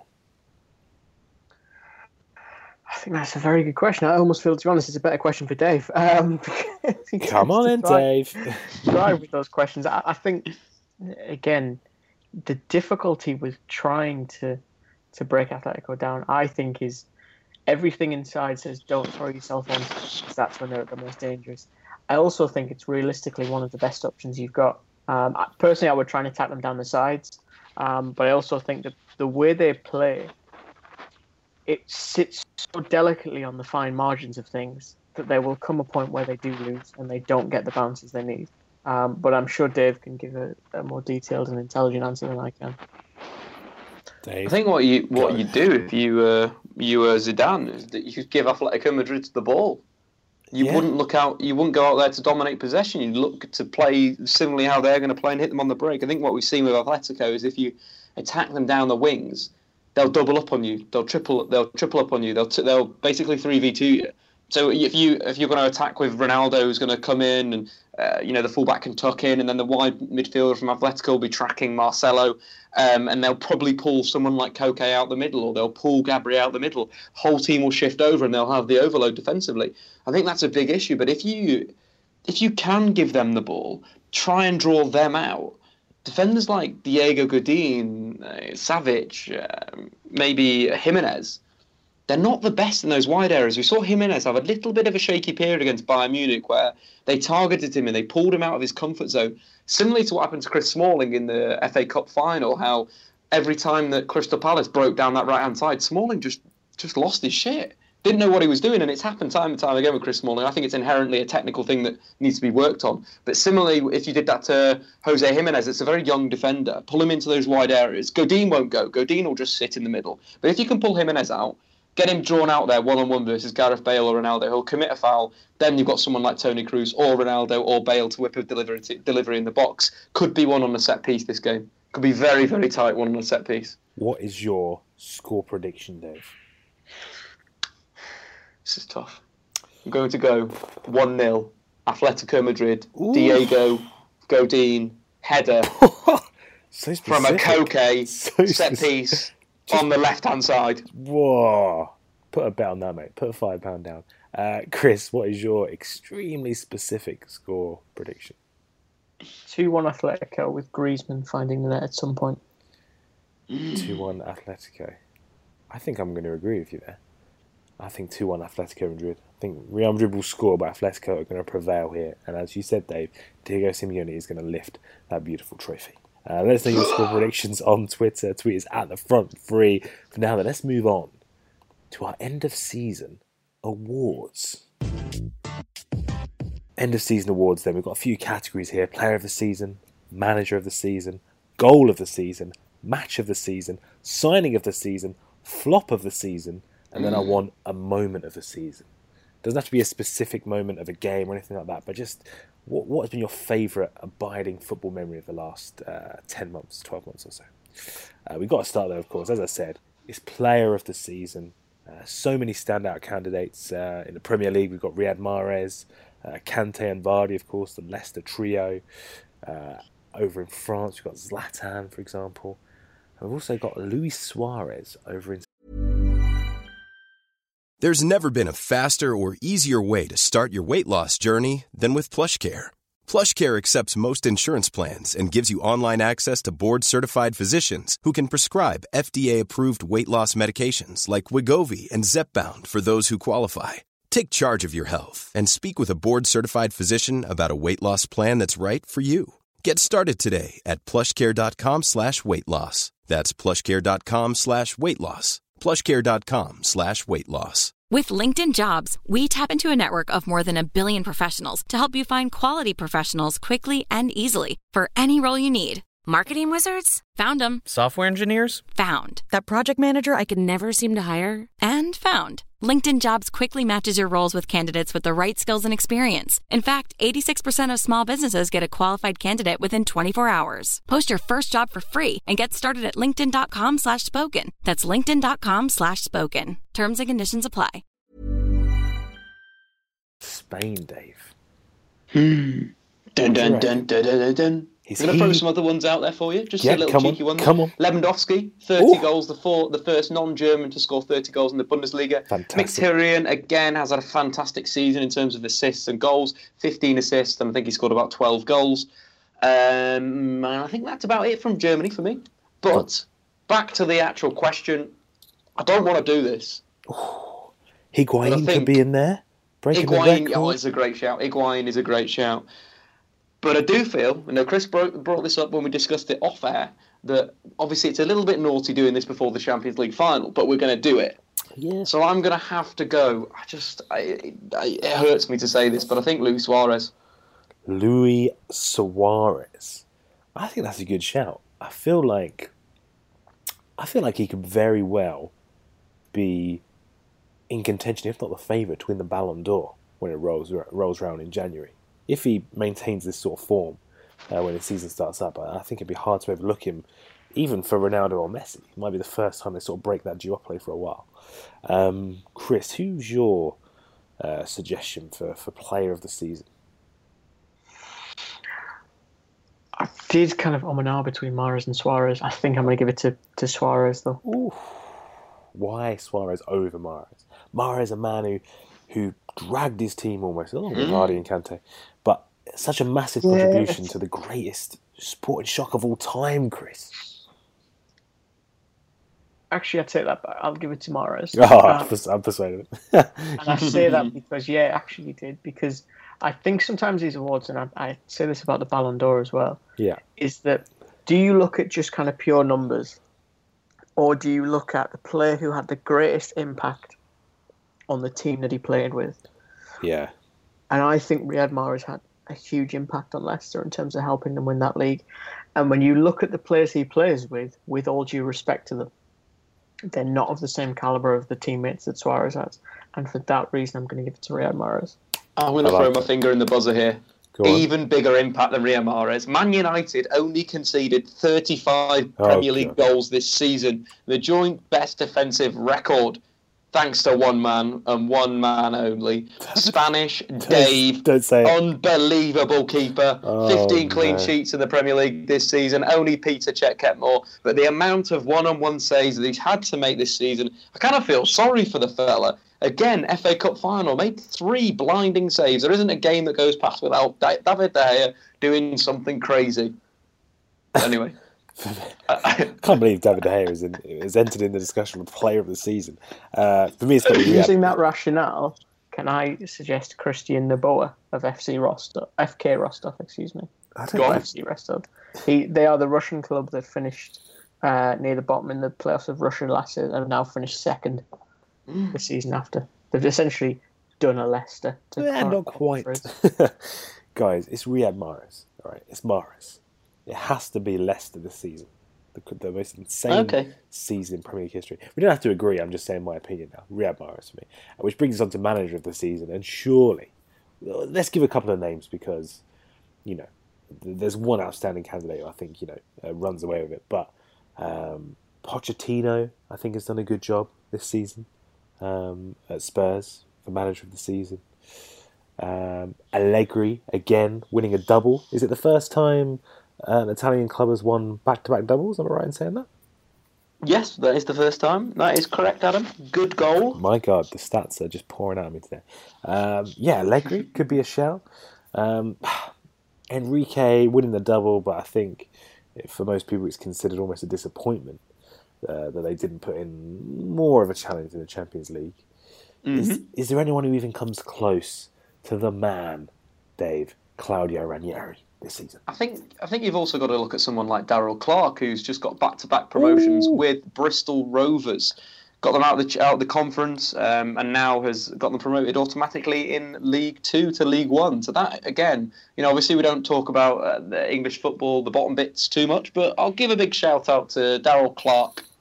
F: I think that's a very good question. I almost feel, to be honest, it's a better question for Dave. Um,
B: Come on in, Dave.
F: Drive with those questions. I, I think, again, the difficulty with trying to to break Atletico down, I think, is everything inside says don't throw yourself on, because that's when they're at the most dangerous. I also think it's realistically one of the best options you've got. Um, personally, I would try and attack them down the sides, um, but I also think that the way they play, it sits so delicately on the fine margins of things that there will come a point where they do lose and they don't get the bounces they need. Um, but I'm sure Dave can give a, a more detailed and intelligent answer than I can.
B: Dave?
E: I think what you what you do if you uh, you were Zidane is that you give Atletico Madrid the ball. You
B: Yeah.
E: wouldn't look out. You wouldn't go out there to dominate possession. You'd look to play similarly how they're going to play and hit them on the break. I think what we've seen with Atletico is if you attack them down the wings, they'll double up on you. They'll triple. They'll triple up on you. They'll t- they'll basically three v two you. So if you if you're going to attack with Ronaldo, who's going to come in and uh, you know the fullback can tuck in, and then the wide midfielder from Atletico will be tracking Marcelo, um, and they'll probably pull someone like Koke out the middle, or they'll pull Gabriel out the middle. Whole team will shift over, and they'll have the overload defensively. I think that's a big issue. But if you if you can give them the ball, try and draw them out. Defenders like Diego Godin, uh, Savic, uh, maybe Jimenez, they're not the best in those wide areas. We saw Jimenez have a little bit of a shaky period against Bayern Munich where they targeted him and they pulled him out of his comfort zone. Similarly to what happened to Chris Smalling in the F A Cup final, how every time that Crystal Palace broke down that right-hand side, Smalling just, just lost his shit. Didn't know what he was doing, and it's happened time and time again with Chris Smalling. I think it's inherently a technical thing that needs to be worked on. But similarly, if you did that to Jose Jimenez, it's a very young defender. Pull him into those wide areas. Godin won't go. Godin will just sit in the middle. But if you can pull Jimenez out, get him drawn out there one-on-one versus Gareth Bale or Ronaldo, he'll commit a foul. Then you've got someone like Toni Kroos or Ronaldo or Bale to whip a delivery, delivery in the box. Could be one on a set piece this game. Could be very, very tight one on a set piece.
B: What is your score prediction, Dave?
E: This is tough. I'm going to go one nil. Atletico Madrid.
B: Ooh.
E: Diego Godin header
B: So
E: from a
B: specific.
E: Koke
B: So
E: set
B: specific.
E: piece on the left-hand side.
B: Whoa. Put a bet on that, mate. Put a five pound down. Uh, Chris, what is your extremely specific score prediction?
F: two one Atletico with Griezmann finding the net at some point.
B: two one Atletico. I think I'm going to agree with you there. I think two one Atletico Madrid. I think Real Madrid will score, but Atletico are going to prevail here. And as you said, Dave, Diego Simeone is going to lift that beautiful trophy. Uh, let us know your score predictions on Twitter. Tweet is at the front three. For now, then, let's move on to our end of season awards. End of season awards, then. We've got a few categories here. Player of the season, manager of the season, goal of the season, match of the season, signing of the season, flop of the season, and then I want a moment of the season. Doesn't have to be a specific moment of a game or anything like that, but just what, what has been your favourite abiding football memory of the last uh, ten months, twelve months or so? Uh, we've got to start there, of course. As I said, it's player of the season. Uh, so many standout candidates. Uh, in the Premier League, we've got Riyad Mahrez, uh, Kante and Vardy, of course, the Leicester trio. Uh, over in France, we've got Zlatan, for example. And we've also got Luis Suarez over in
G: There's never been a faster or easier way to start your weight loss journey than with PlushCare. PlushCare accepts most insurance plans and gives you online access to board-certified physicians who can prescribe F D A-approved weight loss medications like Wegovy and Zepbound for those who qualify. Take charge of your health and speak with a board-certified physician about a weight loss plan that's right for you. Get started today at plushcare.com slash weight loss. That's plushcare.com slash weight loss. plushcare.com slash weight loss.
A: With LinkedIn Jobs, we tap into a network of more than a billion professionals to help you find quality professionals quickly and easily for any role you need. Marketing wizards? Found them.
H: Software engineers?
A: Found. That project manager I could never seem to hire? And found. LinkedIn Jobs quickly matches your roles with candidates with the right skills and experience. In fact, eighty-six percent of small businesses get a qualified candidate within twenty-four hours. Post your first job for free and get started at linkedin.com slash spoken. That's linkedin.com slash spoken. Terms and conditions apply.
B: Spain, Dave.
E: Hmm. Dun, dun, dun, dun, dun, dun, dun.
B: Is
E: I'm going to
B: he-
E: throw some other ones out there for you. Just
B: Yeah,
E: a little
B: come
E: cheeky
B: on,
E: one.
B: come on.
E: Lewandowski, thirty
B: Ooh.
E: goals, the four, the first non-German to score thirty goals in the Bundesliga.
B: Fantastic.
E: Mkhitaryan, again, has had a fantastic season in terms of assists and goals. fifteen assists, and I think he scored about twelve goals. Um, and I think that's about it from Germany for me. But back to the actual question. I don't want to do this.
B: Higuain
E: I
B: could
E: think
B: be in there. Breaking the
E: Higuain,
B: record.
E: oh, it's a great shout. Higuain is a great shout. But I do feel, you know, Chris brought, brought this up when we discussed it off air, that obviously it's a little bit naughty doing this before the Champions League final, but we're going to do it.
B: Yeah.
E: So I'm going to have to go. I just, I, I, it hurts me to say this, but I think Luis Suarez.
B: Luis Suarez. I think that's a good shout. I feel like I feel like he could very well be in contention, if not the favourite, to win the Ballon d'Or when it rolls rolls around in January. If he maintains this sort of form uh, when his season starts up, I, I think it'd be hard to overlook him, even for Ronaldo or Messi. It might be the first time they sort of break that duopoly for a while. Um, Chris, who's your uh, suggestion for, for player of the season?
F: I did kind of um and ah between Mahrez and Suarez. I think I'm going to give it to, to Suarez, though.
B: Ooh. Why Suarez over Mahrez? Mahrez, a man who who dragged his team almost, along with Vardy and Kante, but such a massive contribution
F: Yes.
B: to the greatest sporting shock of all time, Chris.
F: Actually, I take that back. I'll give it to Mahrez.
B: Oh,
F: Um,
B: I'm pers- I'm persuaded.
F: and I say that because, yeah, actually he did. Because I think sometimes these awards, and I, I say this about the Ballon d'Or as well,
B: Yeah.
F: is that do you look at just kind of pure numbers, or do you look at the player who had the greatest impact on the team that he played with?
B: Yeah.
F: And I think Riyad Mahrez had a huge impact on Leicester in terms of helping them win that league. And when you look at the players he plays with, with all due respect to them, they're not of the same calibre of the teammates that Suarez has. And for that reason, I'm going to give it to Riyad Mahrez.
E: I'm going to
B: I like
E: throw my
B: that.
E: finger in the buzzer here.
B: Go on.
E: Even bigger impact than Riyad Mahrez. Man United only conceded thirty-five
B: Oh,
E: Premier League
B: God.
E: goals this season. The joint best defensive record, thanks to one man and one man only. Spanish Dave.
B: Don't say it.
E: Unbelievable keeper.
B: Oh,
E: fifteen clean
B: no.
E: sheets in the Premier League this season. Only Peter Cech kept more. But the amount of one-on-one saves that he's had to make this season, I kind of feel sorry for the fella. Again, F A Cup final, made three blinding saves. There isn't a game that goes past without Da- David De Gea doing something crazy. Anyway.
B: I can't believe David De Gea is, in, is entered in the discussion for player of the season. Uh, for me, it's going to be
F: Using
B: Riyad.
F: that rationale, can I suggest Christian Noboa of F C Rostov, F K Rostov, excuse me.
B: I don't
E: Go
B: know.
E: on.
F: F C Rostov. He, they are the Russian club that finished uh, near the bottom in the playoffs of Russia last year and have now finished second the season after. They've essentially done a Leicester. To
B: Yeah,
F: current
B: not quite.
F: phrase.
B: Guys, it's Riyad Mahrez. All right, it's Mahrez. It has to be Leicester this season. The, the most insane
E: Okay.
B: season in Premier League history. We don't have to agree. I'm just saying my opinion now. Riyad Mahrez for me. Which brings us on to manager of the season. And surely, let's give a couple of names because, you know, there's one outstanding candidate who I think, you know, uh, runs away with it. But um, Pochettino, I think, has done a good job this season um, at Spurs for manager of the season. Um, Allegri, again, winning a double. Is it the first time uh, an Italian club has won back-to-back doubles? Am I right in saying that?
E: Yes, that is the first time. That is correct, Adam. Good goal.
B: My God, the stats are just pouring out of me today. Um, yeah, Allegri could be a shout. Um, Enrique winning the double, but I think for most people it's considered almost a disappointment uh, that they didn't put in more of a challenge in the Champions League. Mm-hmm. Is, is there anyone who even comes close to the man, Dave, Claudio Ranieri, this season?
E: I think I think you've also got to look at someone like Daryl Clark, who's just got back-to-back promotions
B: Ooh.
E: with Bristol Rovers. Got them out of the out of the conference, um, and now has got them promoted automatically in League Two to League One. So that, again, you know, obviously we don't talk about uh, the English football, the bottom bits too much, but I'll give a big shout out to Daryl Clark.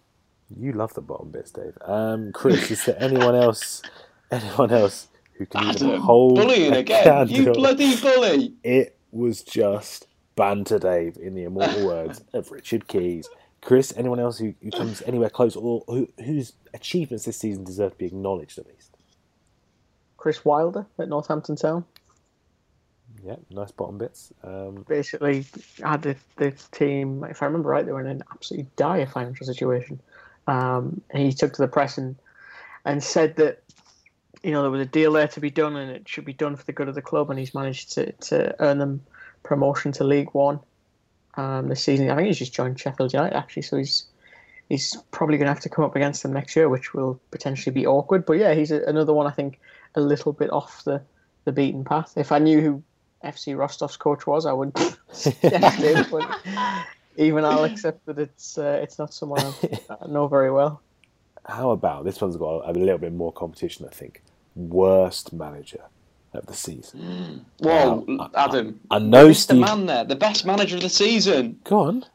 B: You love the bottom bits, Dave. Um, Chris, is there anyone else, anyone else who can even
E: Adam,
B: hold
E: bullying
B: a
E: again.
B: candle?
E: You bloody bully.
B: It was just banter, Dave, in the immortal words of Richard Keys. Chris, anyone else who, who comes anywhere close, or who, whose achievements this season deserve to be acknowledged at least?
F: Chris Wilder at Northampton Town.
B: Yeah, nice bottom bits. Um,
F: Basically, had the, the team, if I remember right, they were in an absolutely dire financial situation. Um, and he took to the press and, and said that, you know, there was a deal there to be done and it should be done for the good of the club, and he's managed to, to earn them promotion to League One um, this season. I think he's just joined Sheffield United, actually, so he's he's probably going to have to come up against them next year, which will potentially be awkward. But yeah, he's a, another one, I think, a little bit off the, the beaten path. If I knew who F C Rostov's coach was, I would suggest him, but even I'll accept that it's uh, it's not someone I know very well.
B: How about, this one's got a little bit more competition, I think. Worst manager of the season.
E: Whoa,
B: Now,
E: Adam.
B: I, I know
E: Missed the
B: Steve...
E: man there, the best manager of the season.
B: Go on.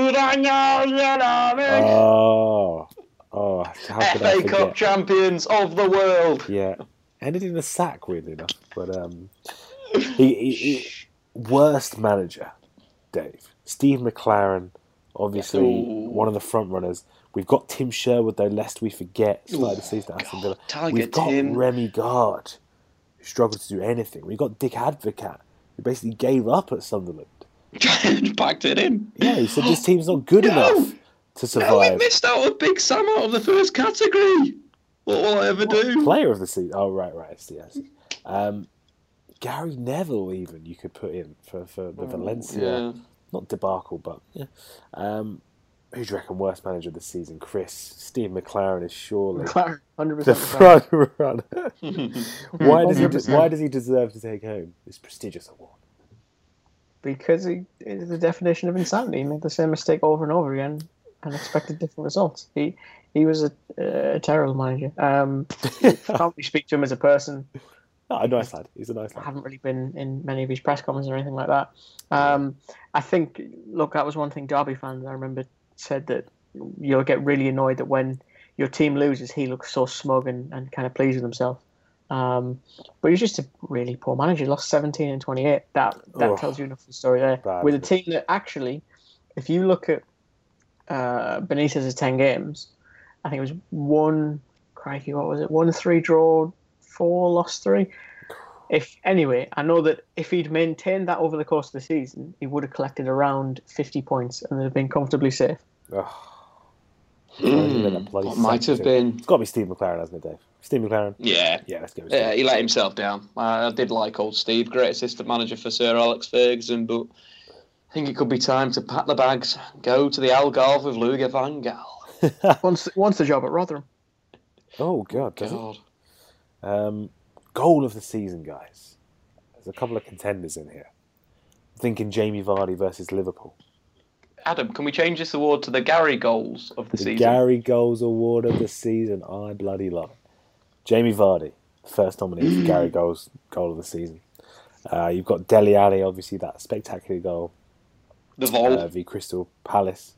B: Oh, oh, how could I
E: F A
B: forget?
E: Cup champions of the world.
B: Yeah, ended in a sack, weirdly enough. But um, he, he, he, worst manager, Dave. Steve McLaren, obviously
E: Ooh.
B: one of the front runners. We've got Tim Sherwood, though, lest we forget, started the season at Aston Villa.
E: Tiger
B: We've got
E: Tim.
B: Remy Gard, who struggled to do anything. We've got Dick Advocat, who basically gave up at Sunderland.
E: Backed it in.
B: Yeah, he said this team's not good
E: No.
B: enough to
E: No, we
B: survive.
E: missed out on Big Sam out of the first category. What will I ever do?
B: Player of the season. Oh, right, right. I see, I see. Um, Gary Neville, even, you could put in for, for the Valencia.
E: Yeah.
B: Not debacle, but yeah. Um, who do you reckon worst manager of the season? Chris. Steve McLaren is surely
F: McLaren, one hundred
B: the
F: percent.
B: front runner. why does he? de- Why does he deserve to take home this prestigious award?
F: Because he is the definition of insanity. He made the same mistake over and over again and expected different results. He he was a, a terrible manager. Um, I can't really speak to him as a person.
B: Oh, a nice lad. He's a nice
F: I
B: lad.
F: haven't really been in many of his press conferences or anything like that. Um, I think, look, that was one thing Derby fans, I remember, said that you'll get really annoyed that when your team loses, he looks so smug and, and kind of pleased with himself. Um, but he's just a really poor manager. He lost seventeen and twenty-eight. That that
B: Oh,
F: tells you enough of the story there.
B: bad,
F: With a
B: isn't it?
F: team that actually, if you look at uh, Benitez's ten games, I think it was one, crikey, what was it? One, three, draw, four, lost three. If anyway, I know that if he'd maintained that over the course of the season, he would have collected around fifty points and have been comfortably safe.
B: Oh,
E: Mm, what might have been.
B: It's got to be Steve McLaren, hasn't it, Dave? Steve McLaren.
E: Yeah.
B: Yeah, let's go with
E: Yeah,
B: Steve.
E: he let himself down. I, I did like old Steve, great assistant manager for Sir Alex Ferguson, but I think it could be time to pack the bags, go to the Algarve with Luger van Gaal.
F: Once once the job at Rotherham.
B: Oh God, does
E: God.
B: it? Um, goal of the season, guys. There's a couple of contenders in here. I'm thinking Jamie Vardy versus Liverpool.
E: Adam, can we change this award to the Gary goals of the,
B: The
E: season?
B: Gary Goals Award of the season. I bloody love it. Jamie Vardy, first nominee for Gary Goals Goal of the season. Uh, you've got Dele Alli, obviously that spectacular goal
E: The Vol.
B: uh, v Crystal Palace.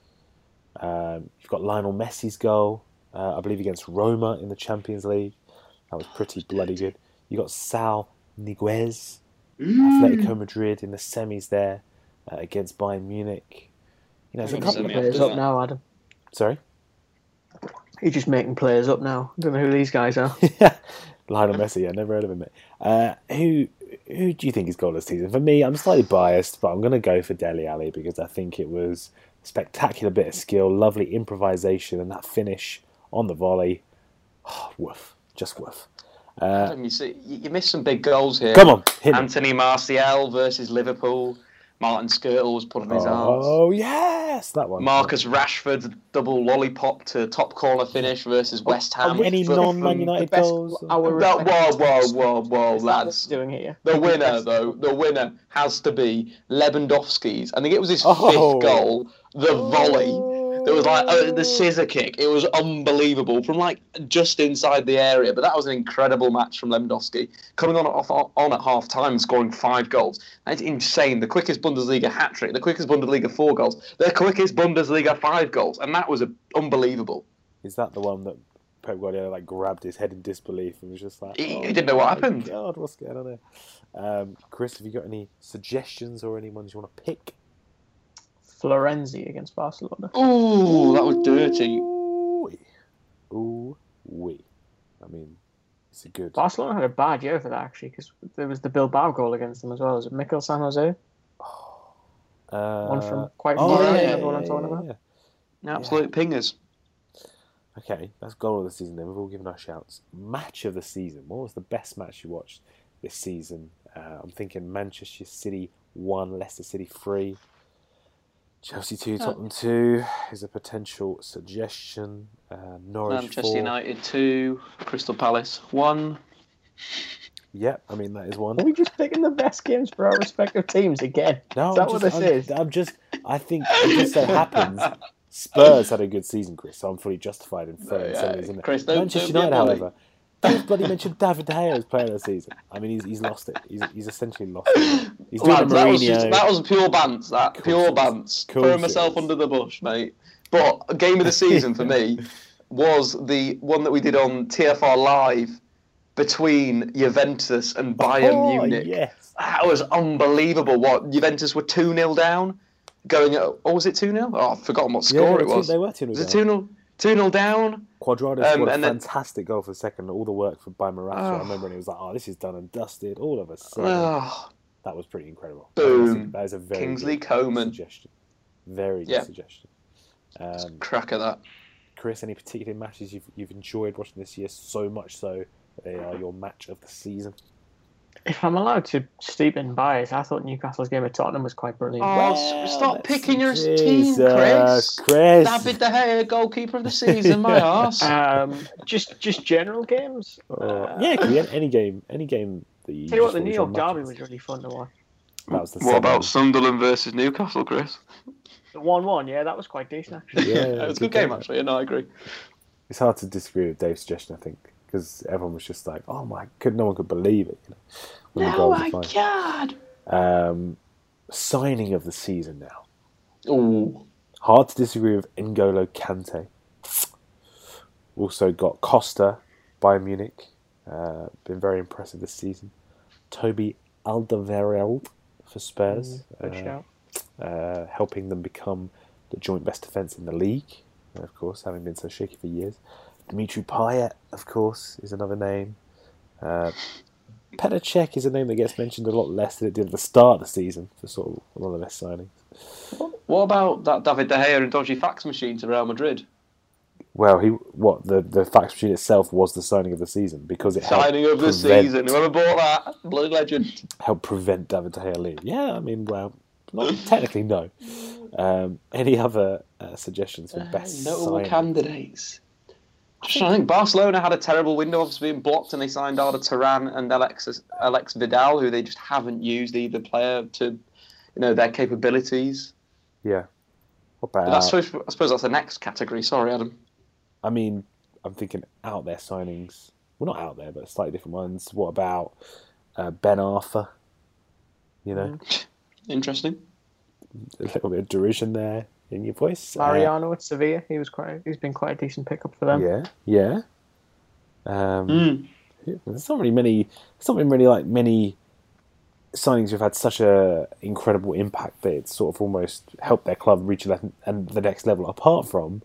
B: Um, you've got Lionel Messi's goal, uh, I believe against Roma in the Champions League. That was pretty bloody good. You got Sal Niguez, Atletico Madrid in the semis there uh, against Bayern Munich. You know, there's a
E: Maybe
B: couple of
E: semi
F: Players
E: after
F: up
E: that.
F: now, Adam.
B: Sorry.
F: He's just making players up now. I don't know who these guys are.
B: Lionel Messi, yeah, never heard of him. Mate. Uh, who who do you think is goal of the season? For me, I'm slightly biased, but I'm going to go for Dele Alli because I think it was a spectacular bit of skill, lovely improvisation, and that finish on the volley. Oh, woof, just woof. Uh,
E: Adam, you, see, you you missed some big goals here.
B: come on, hit me.
E: Anthony Martial versus Liverpool. Martin Skirtle was put on his arse.
B: Oh, yes, that one.
E: Marcus Rashford's double lollipop to top corner finish versus West Ham.
B: Any
E: For-
B: non-Man
E: from-
B: United
F: best-
B: goals?
F: our
E: That-
F: respective-
E: whoa, whoa, whoa, whoa,
F: Is that what
E: lads.
F: we're doing here?
E: The winner, though, the winner has to be Lewandowski's. I think it was his
B: Oh.
E: fifth goal, the volley. There was like uh, the scissor kick. It was unbelievable from like just inside the area. But that was an incredible match from Lewandowski, coming on off on at half time and scoring five goals. That's insane. The quickest Bundesliga hat trick, the quickest Bundesliga four goals, the quickest Bundesliga five goals, and that was a, unbelievable.
B: Is that the one that Pep Guardiola like grabbed his head in disbelief and was just like,
E: he,
B: oh,
E: he didn't know what happened.
B: God, what's going on there? Um, Chris, have you got any suggestions or any ones you want to pick?
F: Florenzi against Barcelona.
E: Ooh, that was dirty.
B: Ooh, ooh, wee. I mean, it's a good.
F: Barcelona had a bad year for that actually, because there was the Bilbao goal against them as well. Was it Mikel San Jose?
B: Uh,
F: One from quite
B: oh,
F: far.
E: yeah,
F: Yeah,
E: yeah,
F: what I'm
B: yeah,
F: talking
B: yeah,
F: about.
B: yeah.
E: Absolute pingers.
B: Okay, that's goal of the season then. We've all given our shouts. Match of the season. What was the best match you watched this season? Uh, I'm thinking Manchester City one, Leicester City three. Chelsea two, Tottenham two is a potential suggestion. Uh, Norwich
E: Manchester
B: four.
E: United two, Crystal Palace one.
B: Yep, I mean that is one.
F: Are we just picking the best games for our respective teams again?
B: No,
F: is that
B: I'm
F: what
B: just,
F: this
B: I'm,
F: is?
B: I'm just. I think it just so happens Spurs had a good season, Chris. So I'm fully justified in throwing
E: No,
B: some of
E: yeah,
B: these in there.
E: Chris, don't-
B: Manchester
E: don't
B: United,
E: get money.
B: however, Dave's bloody mentioned David De Gea as player of the season. I mean, he's he's lost it. He's he's essentially lost it. He's doing
E: Lads,
B: a
E: that, was
B: Mourinho.
E: just, that was pure bants, that.
B: Course
E: Pure
B: it was.
E: bants.
B: Course
E: Throwing
B: it
E: myself
B: was.
E: under the bush, mate. But a game of the season for me was the one that we did on T F R Live between Juventus and Bayern
B: Oh,
E: Munich.
B: yes.
E: That was unbelievable. What, Juventus were two nil down? Going, or was it two nil? Oh, I've forgotten what
B: Yeah,
E: score
B: they
E: it
B: were two-
E: was.
B: they were two nil
E: Was it
B: down.
E: two nil? two nil down?
B: Quadrado
E: Um,
B: scored a
E: and then-
B: fantastic goal for the second. All the work for by Morata. I
E: Oh.
B: remember when it was like, oh, this is done and dusted. All of a sudden,
E: Oh,
B: that was pretty incredible.
E: Boom.
B: That is a very
E: Kingsley
B: good
E: Coman.
B: suggestion. Very good
E: Yeah.
B: suggestion. Um,
E: crack of that.
B: Chris, any particular matches you've you've enjoyed watching this year so much so that they are your match of the season?
F: If I'm allowed to steep in bias, I thought Newcastle's game at Tottenham was quite brilliant.
E: Oh,
B: Well,
E: stop
B: let's-
E: picking your team,
B: Jesus,
E: Chris.
B: Chris.
E: David De Gea, goalkeeper of the season, my arse.
F: Um, just just general games.
B: Uh, yeah, could be any game, any game that you.
F: Tell you what,
B: just
F: the
B: thought
F: New
B: was
F: York
B: your
F: derby
B: matches.
F: was really fun to watch.
B: That was the
E: What
B: seven.
E: about Sunderland versus Newcastle, Chris?
F: The one-one, yeah, that was quite decent actually.
B: Yeah,
E: It was a good game, actually, and I agree.
B: It's hard to disagree with Dave's suggestion, I think, because everyone was just like, "Oh my, could no one could believe it." You know, when the
E: Oh
B: goals
E: my
B: were flying.
E: God!
B: Um, signing of the season now.
E: Ooh.
B: Hard to disagree with N'Golo Kante. Also got Costa, Bayern Munich. Uh, been very impressive this season. Toby Alderweireld for Spurs.
F: Good
B: uh,
F: shout.
B: uh, helping them become the joint best defence in the league, of course, having been so shaky for years. Dimitri Payet, of course, is another name. Uh, Petr Cech is a name that gets mentioned a lot less than it did at the start of the season for sort of one of the best signings.
E: What about that David De Gea and dodgy fax machine to Real Madrid?
B: Well, he what the the fax machine itself was the signing of the season because it
E: Signing
B: helped
E: of the
B: prevent,
E: season. Whoever bought that, bloody legend.
B: helped prevent David De Gea leaving. Yeah, I mean, well, not technically no. Um, any other uh, suggestions for best
E: Notable
B: signing?
E: candidates. Just trying to think. Barcelona had a terrible window, obviously being blocked, and they signed Arda Turan and Alex Alex Vidal, who they just haven't used either player to, you know, their capabilities.
B: Yeah. What
E: But
B: about?
E: that's I suppose that's the next category. Sorry, Adam.
B: I mean, I'm thinking out there signings. Well, not out there, but slightly different ones. What about uh, Ben Arthur? You know,
E: Interesting.
B: a little bit of derision there in your voice.
F: Mariano at Sevilla, he was quite. He's been quite a decent pickup for
B: Uh,
F: them.
B: yeah, yeah. Um,
E: Mm.
B: yeah, There's not really many. There's not really like many signings who've had such a incredible impact that it's sort of almost helped their club reach le- and the next level. Apart from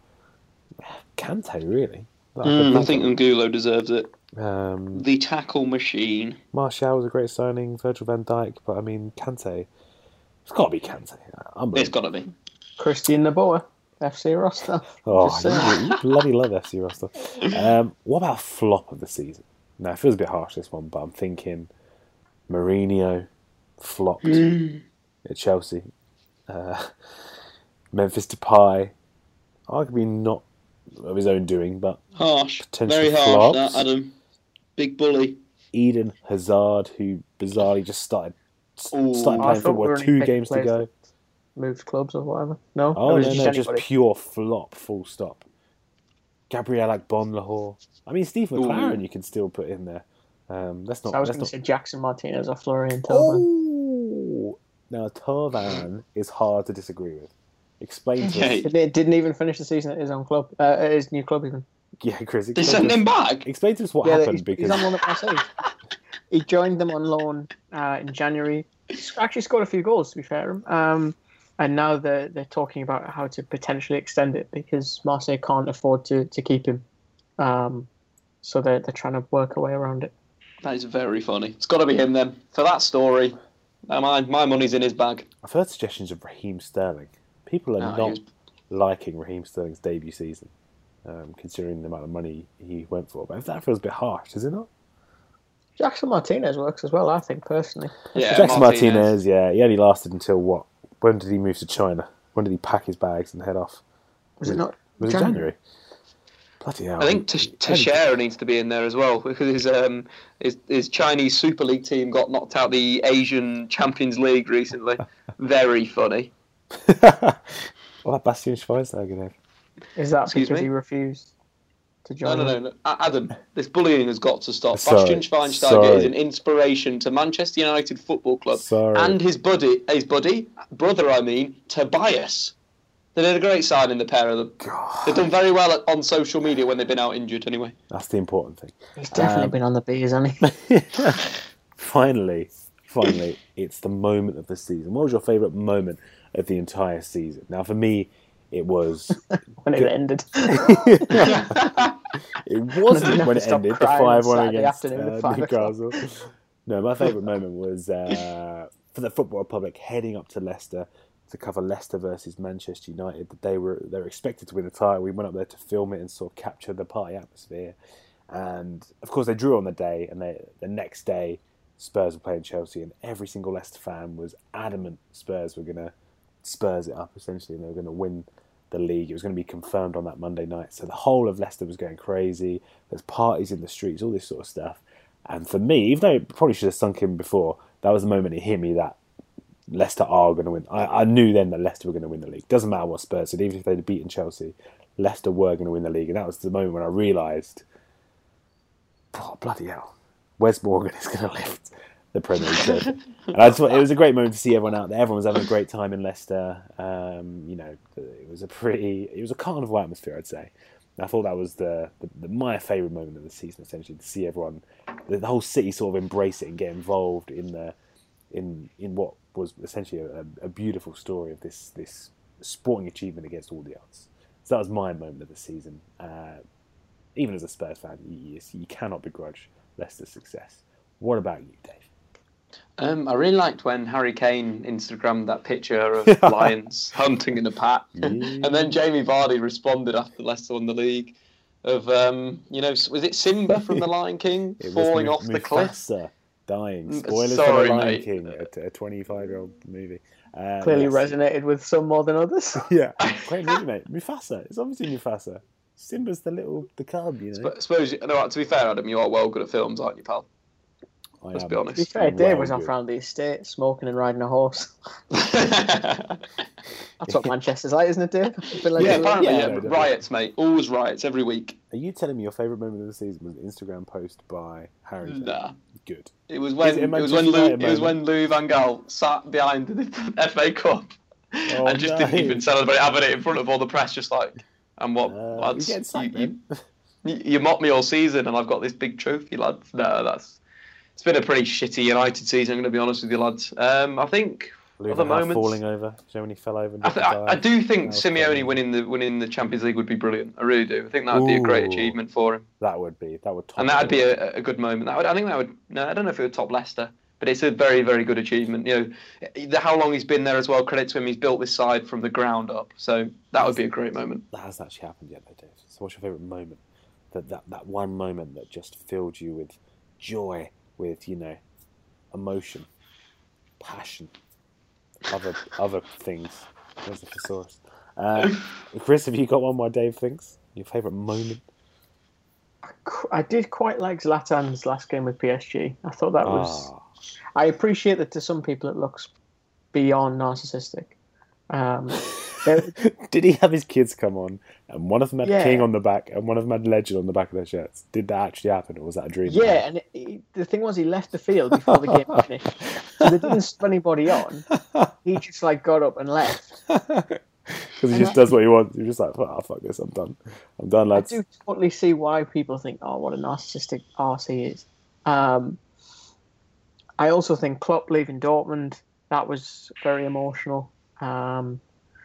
B: Kante, really. Like,
E: Mm, I
B: could
E: think Angulo deserves it.
B: of- um,
E: The tackle machine.
B: Martial was a great signing. Virgil van Dijk, but I mean Kante. It's got to be Kante. Unbelievable.
E: It's got to be.
F: Christian Naboa, F C Rostov.
B: Oh,
F: Just saying.
B: you, you bloody love F C Rostov. Um, what about flop of the season? Now, it feels a bit harsh, this one, but I'm thinking Mourinho flopped at Chelsea. Uh, Memphis Depay, arguably not of his own doing, but
E: Harsh.
B: Potential
E: Very harsh,
B: flops.
E: that, Adam. Big bully.
B: Eden Hazard, who bizarrely just started
E: Ooh,
B: started
F: I
B: playing
F: thought we
B: football
F: were
B: two
F: only picking
B: games to
F: players
B: go.
F: that- moved clubs or whatever. No,
B: Oh,
F: Or
B: no,
F: was
B: no,
F: it
B: just,
F: anybody?
B: pure flop, full stop. Gabriel Agbonlahor. I mean, Steve McLaren,
E: Ooh.
B: you can still put in there. Um, that's not.
F: So I was
B: that's
F: going to
B: not...
F: say Jackson Martinez or Florian Thauvin.
B: Oh, now Thauvin is hard to disagree with. Explain to us.
E: Okay.
F: He didn't even finish the season at his own club, uh, at his new club even.
B: Yeah, Chris.
E: They
B: Explain
E: sent
B: to
E: him
B: us,
E: back.
B: explain to us what
F: Yeah,
B: happened
F: he's,
B: because
F: he's on loan at Marseille. He joined them on loan uh, in January. He's actually scored a few goals, to be fair. Um, and now they're, they're talking about how to potentially extend it because Marseille can't afford to, to keep him. Um, so they're, they're trying to work a way around it.
E: That is very funny. It's got to be him then. For that story, uh, my, my money's in his bag.
B: I've heard suggestions of Raheem Sterling. People are
E: No, he
B: not
E: was-
B: liking Raheem Sterling's debut season, um, considering the amount of money he went for. But that feels a bit harsh, does it not?
F: Jackson Martinez works as well, I think, personally.
E: Yeah,
B: Jackson Martinez, yeah, he only lasted until what? When did he move to China? When did he pack his bags and head off?
F: Was it not
B: Was it January? Bloody hell.
E: I think T- Teixeira needs to be in there as well because his, um, his his Chinese Super League team got knocked out the Asian Champions League recently. Very funny.
B: Well, that Bastian Schweinsteiger then.
F: Is that
E: Excuse
F: because
E: me?
F: he refused to
E: No,
F: join?
E: no, no, no. A- Adam, this bullying has got to stop.
B: Sorry,
E: Bastian Schweinsteiger
B: sorry.
E: is an inspiration to Manchester United Football Club
B: Sorry.
E: and his buddy, his buddy, brother, I mean, Tobias. They did a great signing, the pair of them.
B: God.
E: They've done very well on social media when they've been out injured, anyway.
B: That's the important thing.
F: He's definitely
B: Um,
F: been on the beers, hasn't he?
B: Finally, finally, it's the moment of the season. What was your favourite moment of the entire season? Now, for me, it was...
F: when it ended.
B: It wasn't
F: Never
B: when it
F: stop
B: ended, the
F: crying on
B: five one
F: Saturday
B: against
F: afternoon
B: uh,
F: at five
B: Newcastle. No, my favourite moment was uh, for the Football Republic heading up to Leicester to cover Leicester versus Manchester United. They were they were expected to win the title. We went up there to film it and sort of capture the party atmosphere. And of course, they drew on the day, and they, the next day, Spurs were playing Chelsea, and every single Leicester fan was adamant Spurs were going to Spurs it up essentially, and they were going to win the league. It was going to be confirmed on that Monday night. So the whole of Leicester was going crazy. There's parties in the streets, all this sort of stuff. And for me, even though it probably should have sunk in before, that was the moment it hit me that Leicester are going to win. I, I knew then that Leicester were going to win the league. Doesn't matter what Spurs did, even if they'd have beaten Chelsea, Leicester were going to win the league. And that was the moment when I realised, oh, bloody hell, Wes Morgan is going to lift the Premier League trophy. And I just, it was a great moment to see everyone out there. Everyone was having a great time in Leicester. Um, you know, it was a pretty, it was a carnival atmosphere, I'd say. And I thought that was the, the, the my favourite moment of the season, essentially, to see everyone, the, the whole city sort of embrace it and get involved in the, in in what was essentially a, a beautiful story of this this sporting achievement against all the odds. So that was my moment of the season. Uh, even as a Spurs fan, you, you cannot begrudge Leicester's success. What about you, Dave?
E: Um, I really liked when Harry Kane Instagrammed that picture of lions hunting in a pack.
B: Yeah.
E: And then Jamie Vardy responded after Leicester won the league of, um, you know, was it Simba from The Lion King
B: It was
E: falling
B: Mu-
E: off the cliff?
B: Mufasa dying.
E: Mm,
B: Spoilers for
E: sorry,
B: The Lion
E: mate.
B: King, a, a twenty-five-year-old movie. Uh,
F: Clearly
B: yes.
F: resonated with some more than others.
B: Yeah, great movie, mate. Mufasa. It's obviously Mufasa. Simba's the little, the cub, you know.
E: But I suppose, you know, to be fair, Adam, you are well good at films, aren't you, pal?
B: I
E: Let's
B: am
E: be honest.
F: To be fair, Dave was
B: well
F: off
B: good.
F: round the estate, smoking and riding a horse. That's what Manchester's like, isn't it, Dave? I feel like
E: Yeah,
F: you're-
E: apparently,
B: Yeah,
E: yeah,
B: no, definitely.
E: riots, mate. Always riots every week.
B: Are you telling me your favourite moment of the season was an Instagram post by Harry Kane?
E: Nah.
B: Good.
E: It was
B: Is
E: when
B: it a
E: it, was when
B: Manchester
E: Lou,
B: United
E: it was
B: moment?
E: when Lou Van Gaal sat behind the F A Cup
B: Oh,
E: and just
B: no.
E: didn't even celebrate having it in front of all the press, just like, and what,
B: Uh,
E: lads,
B: you're getting sacked,
E: you,
B: man.
E: you, you mocked me all season, and I've got this big trophy, lads. No, that's it's been a pretty shitty United season. I'm going to be honest with you, lads. Um, I think
B: Lou
E: other
B: Van Gaal
E: moments.
B: falling over. Do you know when he fell over? And
E: I,
B: did
E: th-
B: the
E: I, I
B: dive?
E: do think
B: That was
E: Simeone
B: funny.
E: winning the winning the Champions League would be brilliant. I really do. I think that would be a great
B: Ooh.
E: achievement for him,
B: That would be. That would top
E: and that'd
B: it.
E: be a, a good moment. That would, I think that would. No, I don't know if it would top Leicester, but it's a very, very good achievement. You know, the, how long he's been there as well. Credit to him. He's built this side from the ground up. So that would be a great moment.
B: That hasn't actually happened yet, though, Dave. So what's your favourite moment? That, that that one moment that just filled you with joy, with, you know, emotion, passion, other other things. There's the thesaurus. Uh, Chris, have you got one while Dave thinks? Your favourite moment?
F: I did quite like Zlatan's last game with P S G. I thought that was.
B: Ah,
F: I appreciate that to some people it looks beyond narcissistic, Um,
B: Did he have his kids come on and one of them had
F: Yeah.
B: King on the back and one of them had Legend on the back of their shirts? Did that actually happen, or was that a dream?
F: Yeah, and it, it, the thing was, he left the field before the game finished, so they didn't stop anybody on. He just like got up and left.
B: Because he
F: And
B: just
F: I-
B: does what he wants. He's just like, oh, fuck this, I'm done. I'm done,
F: I
B: lads.
F: do totally see why people think, "Oh, what a narcissistic arse he is." Um, I also think Klopp leaving Dortmund, that was very emotional. Um,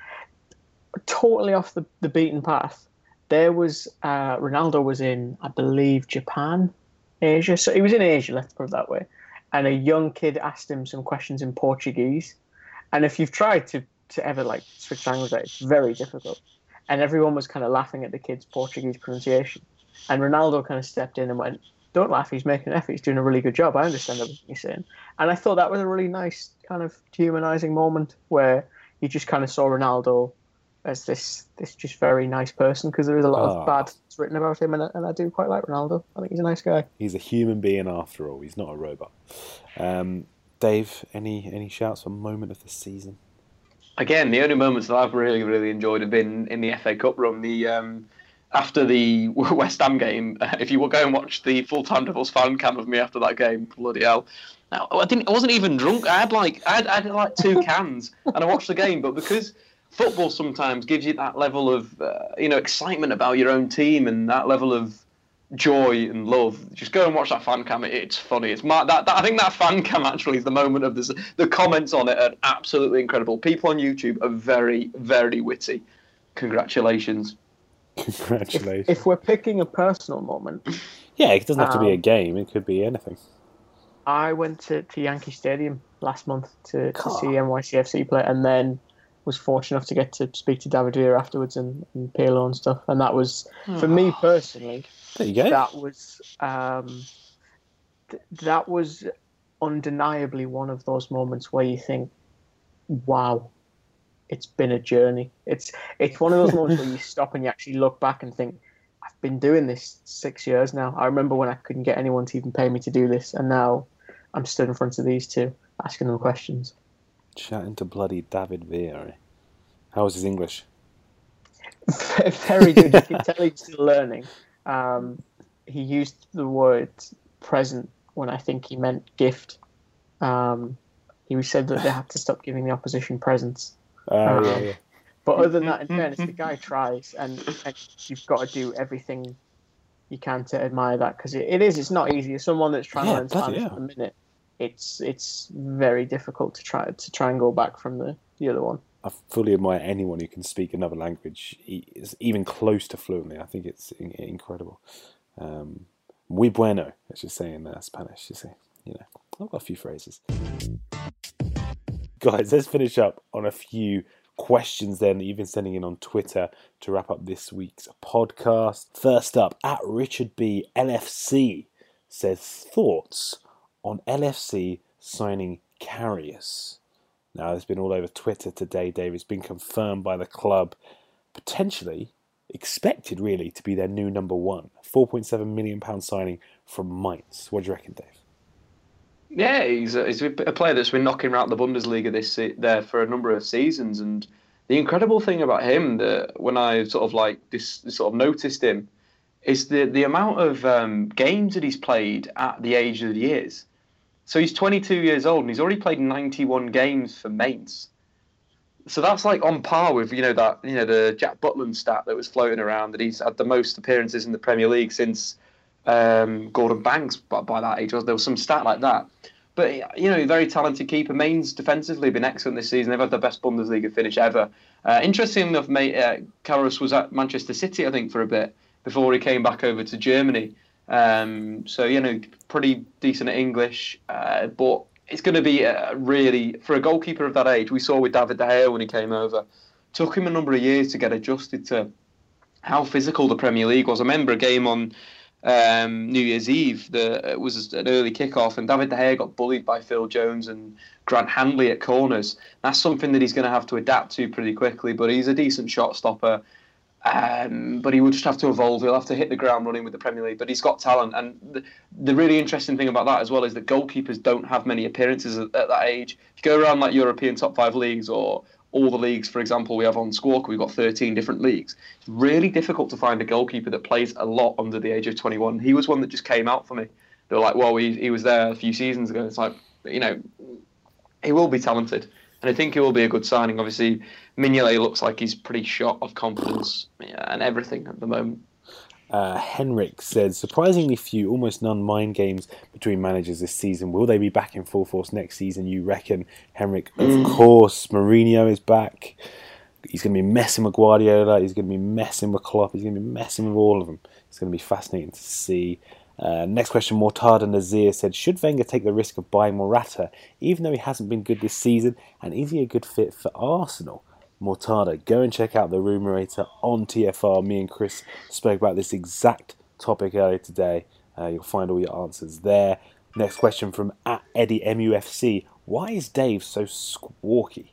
F: totally off the, the beaten path. There was uh, Ronaldo was in, I believe, Japan, Asia. So he was in Asia, let's put it that way. And a young kid asked him some questions in Portuguese. And if you've tried to, to ever like switch language, it's very difficult. And everyone was kind of laughing at the kid's Portuguese pronunciation. And Ronaldo kind of stepped in and went, "Don't laugh, he's making an effort, he's doing a really good job. I understand everything he's saying." And I thought that was a really nice kind of humanising moment where you just kind of saw Ronaldo as this this just very nice person, because there is a lot
B: Oh.
F: of bad things written about him, and I, and I do quite like Ronaldo. I think he's a nice guy.
B: He's a human being after all. He's not a robot. Um, Dave, any any shouts for moment of the season?
E: Again, the only moments that I've really, really enjoyed have been in the F A Cup run. The um, after the West Ham game, uh, if you will go and watch the full-time Devils fan cam of me after that game, bloody hell! Now, I didn't. I wasn't even drunk. I had like I had, I had like two cans, and I watched the game. But because football sometimes gives you that level of uh, you know excitement about your own team and that level of joy and love, just go and watch that fan cam. It's funny. It's my, that, that I think that fan cam actually is the moment of this. The comments on it are absolutely incredible. People on YouTube are very, very witty. Congratulations.
B: Congratulations.
F: If, if we're picking a personal moment,
B: yeah, it doesn't have to be a
F: Um,
B: game. It could be anything.
F: I went to, to Yankee Stadium last month to, to
B: God.
F: see N Y C F C play, and then was fortunate enough to get to speak to David Villa afterwards and, and P L O and stuff. And that was, for me personally,
B: There you go.
F: that was um, th- that was undeniably one of those moments where you think, "Wow, it's been a journey." It's it's one of those moments where you stop and you actually look back and think, "I've been doing this six years now. I remember when I couldn't get anyone to even pay me to do this, and now I'm stood in front of these two, asking them questions."
B: Chatting to bloody David Villa. eh? How was his English?
F: Very good. You can tell he's still learning. Um, he used the word present when I think he meant gift. Um, he said that they had to stop giving the opposition presents.
B: Oh,
F: Um,
B: yeah, yeah.
F: But other than that, in fairness, the guy tries, and, and you've got to do everything you can to admire that, because it, it is. It's not easy. As someone that's trying
B: Yeah,
F: to learn
B: bloody
F: Spanish
B: hell.
F: at the minute, it's it's very difficult to try to try and go back from the, the other one.
B: I fully admire anyone who can speak another language, e- is even close to fluently. I think it's in- incredible. Um, muy bueno, let's just say in uh, Spanish. You see, you know, I've got a few phrases. Guys, let's finish up on a few questions then that you've been sending in on Twitter to wrap up this week's podcast. First up, at Richard B L F C says thoughts on L F C signing Karius. Now, it's been all over Twitter today, Dave. It's been confirmed by the club, potentially expected, really, to be their new number one. four point seven million pounds signing from Mainz. What do you reckon, Dave?
E: Yeah, he's a, he's a player that's been knocking around the Bundesliga this se- there for a number of seasons, and the incredible thing about him, that when I sort of like this sort of noticed him, is the the amount of um, games that he's played at the age that he is. So he's twenty-two years old and he's already played ninety-one games for Mainz. So that's like on par with, you know, that, you know, the Jack Butland stat that was floating around, that he's had the most appearances in the Premier League since um, Gordon Banks by, by that age. There was some stat like that. But, you know, very talented keeper. Mainz defensively been excellent this season. They've had the best Bundesliga finish ever. Uh, interesting enough, mate, uh, Karius was at Manchester City, I think, for a bit before he came back over to Germany. Um, so, you know, pretty decent at English, uh, but it's going to be uh, really, for a goalkeeper of that age, we saw with David De Gea when he came over, took him a number of years to get adjusted to how physical the Premier League was. I remember a game on um, New Year's Eve, the, it was an early kickoff, and David De Gea got bullied by Phil Jones and Grant Hanley at corners. That's something that he's going to have to adapt to pretty quickly, but he's a decent shot stopper. Um, but he will just have to evolve. He'll have to hit the ground running with the Premier League. But he's got talent. And the, the really interesting thing about that as well is that goalkeepers don't have many appearances at, at that age. If you go around like European top five leagues or all the leagues, for example, we have on Squawka, we've got thirteen different leagues. It's really difficult to find a goalkeeper that plays a lot under the age of twenty-one. He was one that just came out for me. They were like, well, he, he was there a few seasons ago. It's like, you know, he will be talented. And I think he will be a good signing. Obviously, Mignolet looks like he's pretty shot of confidence and everything at the moment.
B: Uh, Henrik said, surprisingly few, almost none mind games between managers this season. Will they be back in full force next season, you reckon? Henrik, of mm. course. Mourinho is back. He's going to be messing with Guardiola. He's going to be messing with Klopp. He's going to be messing with all of them. It's going to be fascinating to see. Uh, next question, Mortada Nazir said, should Wenger take the risk of buying Morata, even though he hasn't been good this season? And is he a good fit for Arsenal? Mortada, go and check out the Rumerator on T F R. Me and Chris spoke about this exact topic earlier today. Uh, you'll find all your answers there. Next question from at Eddie M U F C. Why is Dave so squawky?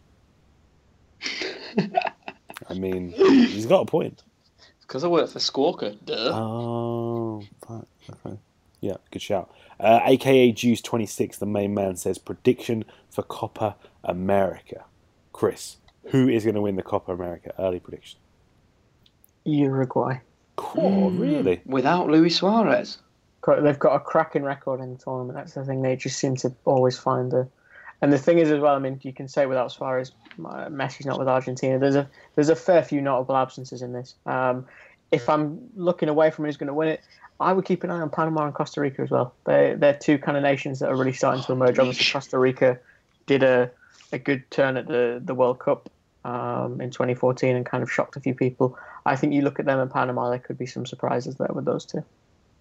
B: I mean, he's got a point.
E: Because I work for Squawka. Duh.
B: Oh, okay. Yeah, good shout. Uh, A K A Juice twenty-six, the main man, says, prediction for Copa America. Chris, who is going to win the Copa America? Early prediction.
F: Uruguay.
B: Cool, really?
E: Without Luis Suarez?
F: They've got a cracking record in the tournament. That's the thing. They just seem to always find a... And the thing is as well, I mean, you can say without Suarez, Messi's not with Argentina. There's a there's a fair few notable absences in this. Um, if I'm looking away from who's going to win it, I would keep an eye on Panama and Costa Rica as well. They, they're two kind of nations that are really starting to emerge. Obviously, Costa Rica did a, a good turn at the, the World Cup um, in twenty fourteen and kind of shocked a few people. I think you look at them in Panama, there could be some surprises there with those two.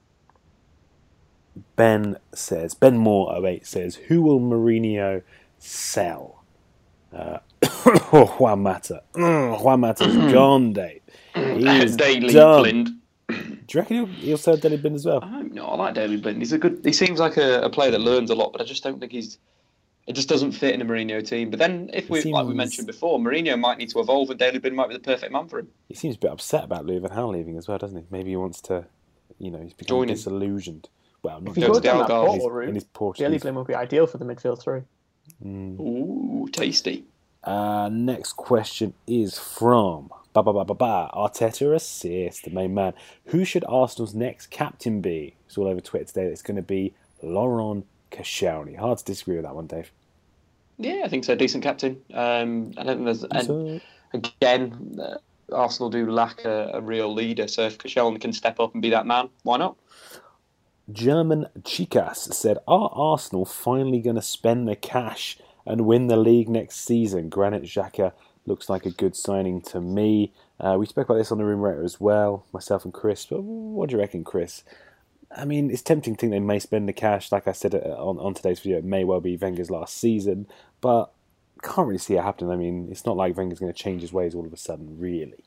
B: Ben says, Ben Moore oh eight says, who will Mourinho sell? Uh, oh, Juan Mata. Mm, Juan Mata's gone, Dave. He's
E: Daley
B: done.
E: Blind.
B: Do you reckon he'll, he'll sell Daley Blind as well?
E: I don't know. I like Daley Blind. He's a good. He seems like a, a player that learns a lot, but I just don't think he's. It just doesn't fit in a Mourinho team. But then, if we, seems, like we mentioned before, Mourinho might need to evolve, and Daley Blind might be the perfect man for him.
B: He seems a bit upset about Louis van Gaal leaving as well, doesn't he? Maybe he wants to, you know, he's become
E: Join
B: disillusioned.
E: Him.
B: Well, not
F: if he goes down that
B: Portugal
F: route,
B: in his Portuguese.
F: Daley Blind would be ideal for the midfield three.
B: Mm.
E: Ooh, tasty.
B: Uh, next question is from ba ba ba ba ba Arteta assist, the main man. Who should Arsenal's next captain be? It's all over Twitter today. It's going to be Laurent Koscielny. Hard to disagree with that one, Dave.
E: Yeah, I think so. Decent captain. Um, I don't think there's and again. Uh, Arsenal do lack a, a real leader, so if Koscielny can step up and be that man, why not?
B: German Chicas said, are Arsenal finally going to spend the cash and win the league next season? Granit Xhaka looks like a good signing to me. Uh, we spoke about this on the Room Rater as well, myself and Chris. But what do you reckon, Chris? I mean, it's tempting to think they may spend the cash. Like I said on, on today's video, it may well be Wenger's last season, but can't really see it happening. I mean, it's not like Wenger's going to change his ways all of a sudden, really.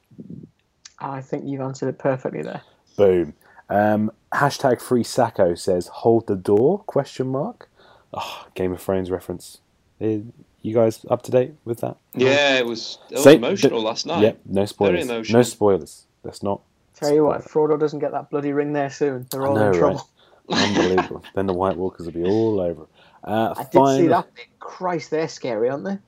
F: I think you've answered it perfectly there.
B: Boom. Um, hashtag Free Sacco says, hold the door, question mark. Oh, Game of Thrones reference. You guys up to date with that?
E: Yeah, it was, it was
B: Same,
E: emotional d- last night.
B: Yep, no spoilers. No spoilers. Let's not.
F: Tell you what, if Frodo doesn't get that bloody ring there soon, they're all
B: know,
F: in trouble.
B: Right? Unbelievable. Then the White Walkers will be all over. Uh,
F: I
B: final...
F: did see that bit. Christ, they're scary, aren't they?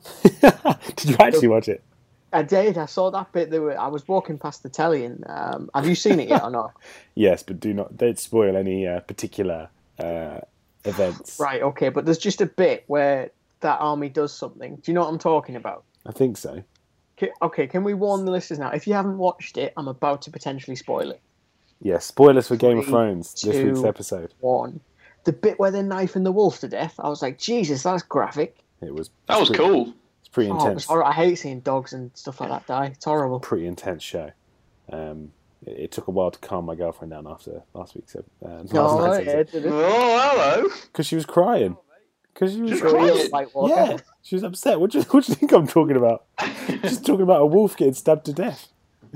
B: Did you actually watch it?
F: I did. I saw that bit. They were, I was walking past the telly, and um, have you seen it yet or not?
B: Yes, but do not don't spoil any uh, particular uh, events.
F: Right. Okay, but there's just a bit where that army does something. Do you know what I'm talking about?
B: I think so.
F: Okay, okay, can we warn the listeners now? If you haven't watched it, I'm about to potentially spoil it.
B: Yeah, spoilers for Game
F: Three,
B: of Thrones this
F: two,
B: week's episode.
F: One. The bit where they're knifing the wolf to death, I was like, Jesus, that's graphic.
B: It was.
E: That was
B: pretty,
E: cool.
B: It's pretty
F: oh,
B: intense.
F: It I hate seeing dogs and stuff like that die. It's horrible.
B: Pretty intense show. Um, it, it took a while to calm my girlfriend down after last week's uh, last
F: oh,
B: night's
F: yeah,
B: episode.
E: Oh, hello.
B: Because she was crying. Because she was
E: Just
B: crying.
F: Like,
B: Yeah, she was upset. What do you, what do you think I'm talking about? She's talking about a wolf getting stabbed to death.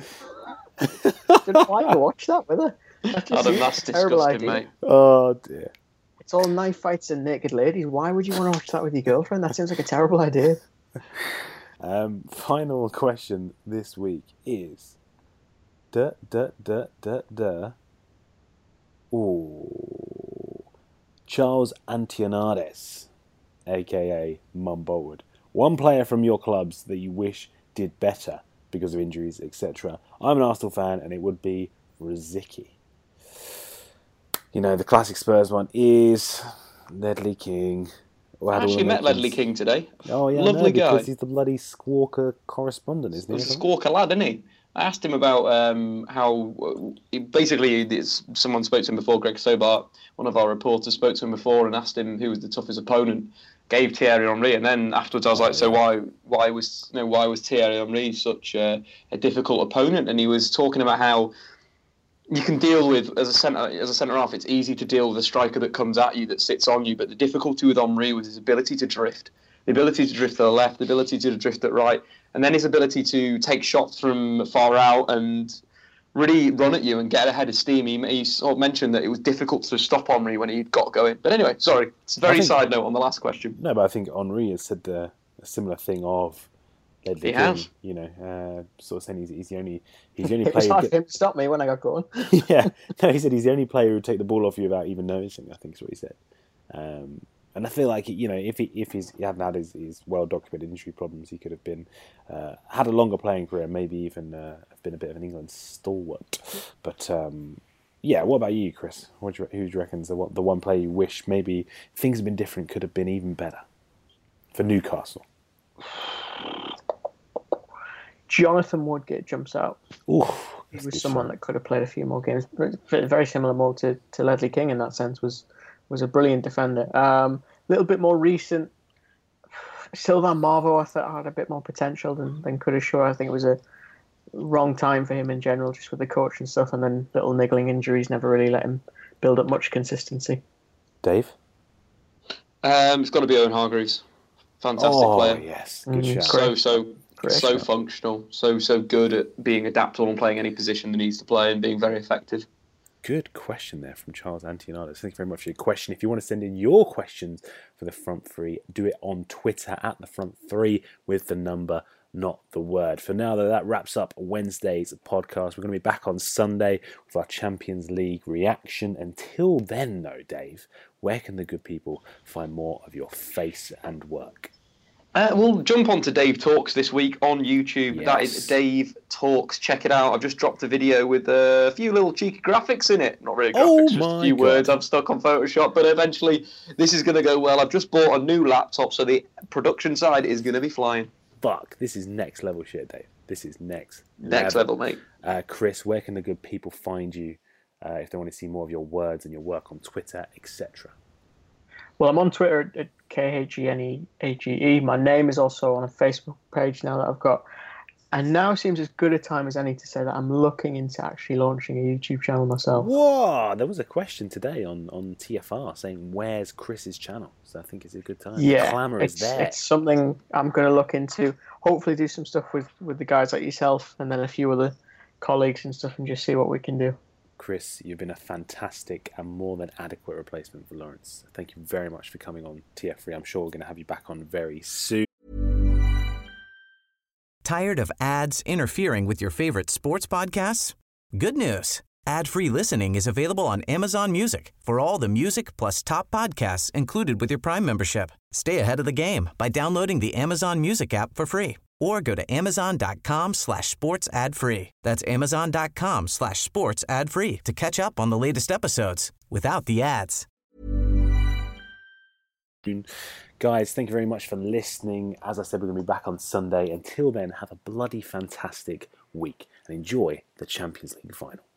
F: Why you watch that with her?
E: Adam, that's disgusting, mate.
B: Oh dear.
F: It's all knife fights and naked ladies. Why would you want to watch that with your girlfriend? That seems like a terrible idea.
B: Um, final question this week is da da da da da. Ooh, Charles Antionades, aka Mum Boltwood. One player from your clubs that you wish did better because of injuries, et cetera. I'm an Arsenal fan, and it would be Rosicky. You know, the classic Spurs one is Ledley King.
E: I actually met Ledley King today.
B: Oh, yeah,
E: lovely
B: no,
E: guy.
B: Because he's the bloody Squawker correspondent, isn't he?
E: He's a Squawker lad, isn't he? I asked him about um, how, basically, it's, someone spoke to him before, Greg Sobart, one of our reporters spoke to him before and asked him who was the toughest opponent, gave Thierry Henry, and then afterwards I was like, so why why was you know, why was Thierry Henry such a, a difficult opponent? And he was talking about how you can deal with, as a centre as a centre half, it's easy to deal with a striker that comes at you, that sits on you, but the difficulty with Henry was his ability to drift. The ability to drift to the left, the ability to drift at right, and then his ability to take shots from far out and really run at you and get ahead of steam. He, he sort of mentioned that it was difficult to stop Henry when he got going. But anyway, sorry, it's a very think, side note on the last question.
B: No, but I think Henry has said the, a similar thing of Ledley
E: He
B: King,
E: has.
B: You know, uh, sort of saying he's, he's the only he's the only
F: It was
B: player.
F: hard
B: who
F: for him to stop me when I got going.
B: yeah, no, he said he's the only player who would take the ball off you without even noticing. I think is what he said. Um, And I feel like, you know, if he if he's, he hadn't had his, his well-documented injury problems, he could have been uh, had a longer playing career, maybe even uh, been a bit of an England stalwart. But um, yeah, what about you, Chris? What do you, who do you reckon's the one, the one player you wish maybe things had been different, could have been even better for Newcastle?
F: Jonathan Woodgate jumps out.
B: Ooh,
F: he was someone that could have played a few more games. Very similar mold to, to Ledley King in that sense. Was was a brilliant defender. A um, little bit more recent. Sylvain Marvo, I thought, had a bit more potential than, than could have sure. I think it was a wrong time for him in general, just with the coach and stuff, and then little niggling injuries never really let him build up much consistency.
B: Dave?
E: Um, it's got to be Owen Hargreaves. Fantastic
B: oh,
E: player.
B: Oh, yes. Good
F: Mm,
B: shout.
E: So, so,
F: Great
E: so
F: shot.
E: functional. So, so good at being adaptable and playing any position that needs to play and being very effective.
B: Good question there from Charles Antionados. Thank you very much for your question. If you want to send in your questions for the Front Three, do it on Twitter at the Front Three with the number, not the word. For now, though, that wraps up Wednesday's podcast. We're going to be back on Sunday with our Champions League reaction. Until then, though, Dave, where can the good people find more of your face and work?
E: Uh, we'll jump on to Dave Talks this week on YouTube.
B: Yes.
E: That is Dave Talks. Check it out. I've just dropped a video with a few little cheeky graphics in it. Not really graphics,
B: Oh
E: just
B: my
E: a few
B: God.
E: words I've stuck on Photoshop. But eventually, this is going to go well. I've just bought a new laptop, so the production side is going to be flying.
B: Fuck, this is next level shit, Dave. This is next
E: Next level, mate.
B: Uh, Chris, where can the good people find you uh, if they want to see more of your words and your work on Twitter, et cetera?
F: Well, I'm on Twitter at K H E N E H E E. My name is also on a Facebook page now that I've got. And now seems as good a time as any to say that I'm looking into actually launching a YouTube channel myself.
B: Whoa! There was a question today on, on T F R saying, where's Chris's channel? So I think it's a good time.
F: Yeah,
B: the clamour
F: it's,
B: is there.
F: it's something I'm going to look into. Hopefully do some stuff with, with the guys like yourself and then a few other colleagues and stuff and just see what we can do.
B: Chris, you've been a fantastic and more than adequate replacement for Lawrence. Thank you very much for coming on T F three. I'm sure we're going to have you back on very soon.
H: Tired of ads interfering with your favorite sports podcasts? Good news. Ad-free listening is available on Amazon Music for all the music plus top podcasts included with your Prime membership. Stay ahead of the game by downloading the Amazon Music app for free or go to amazon.com slash sports ad free. That's amazon.com slash sports ad free to catch up on the latest episodes without the ads.
B: Guys, thank you very much for listening. As I said, we're going to be back on Sunday. Until then, have a bloody fantastic week and enjoy the Champions League final.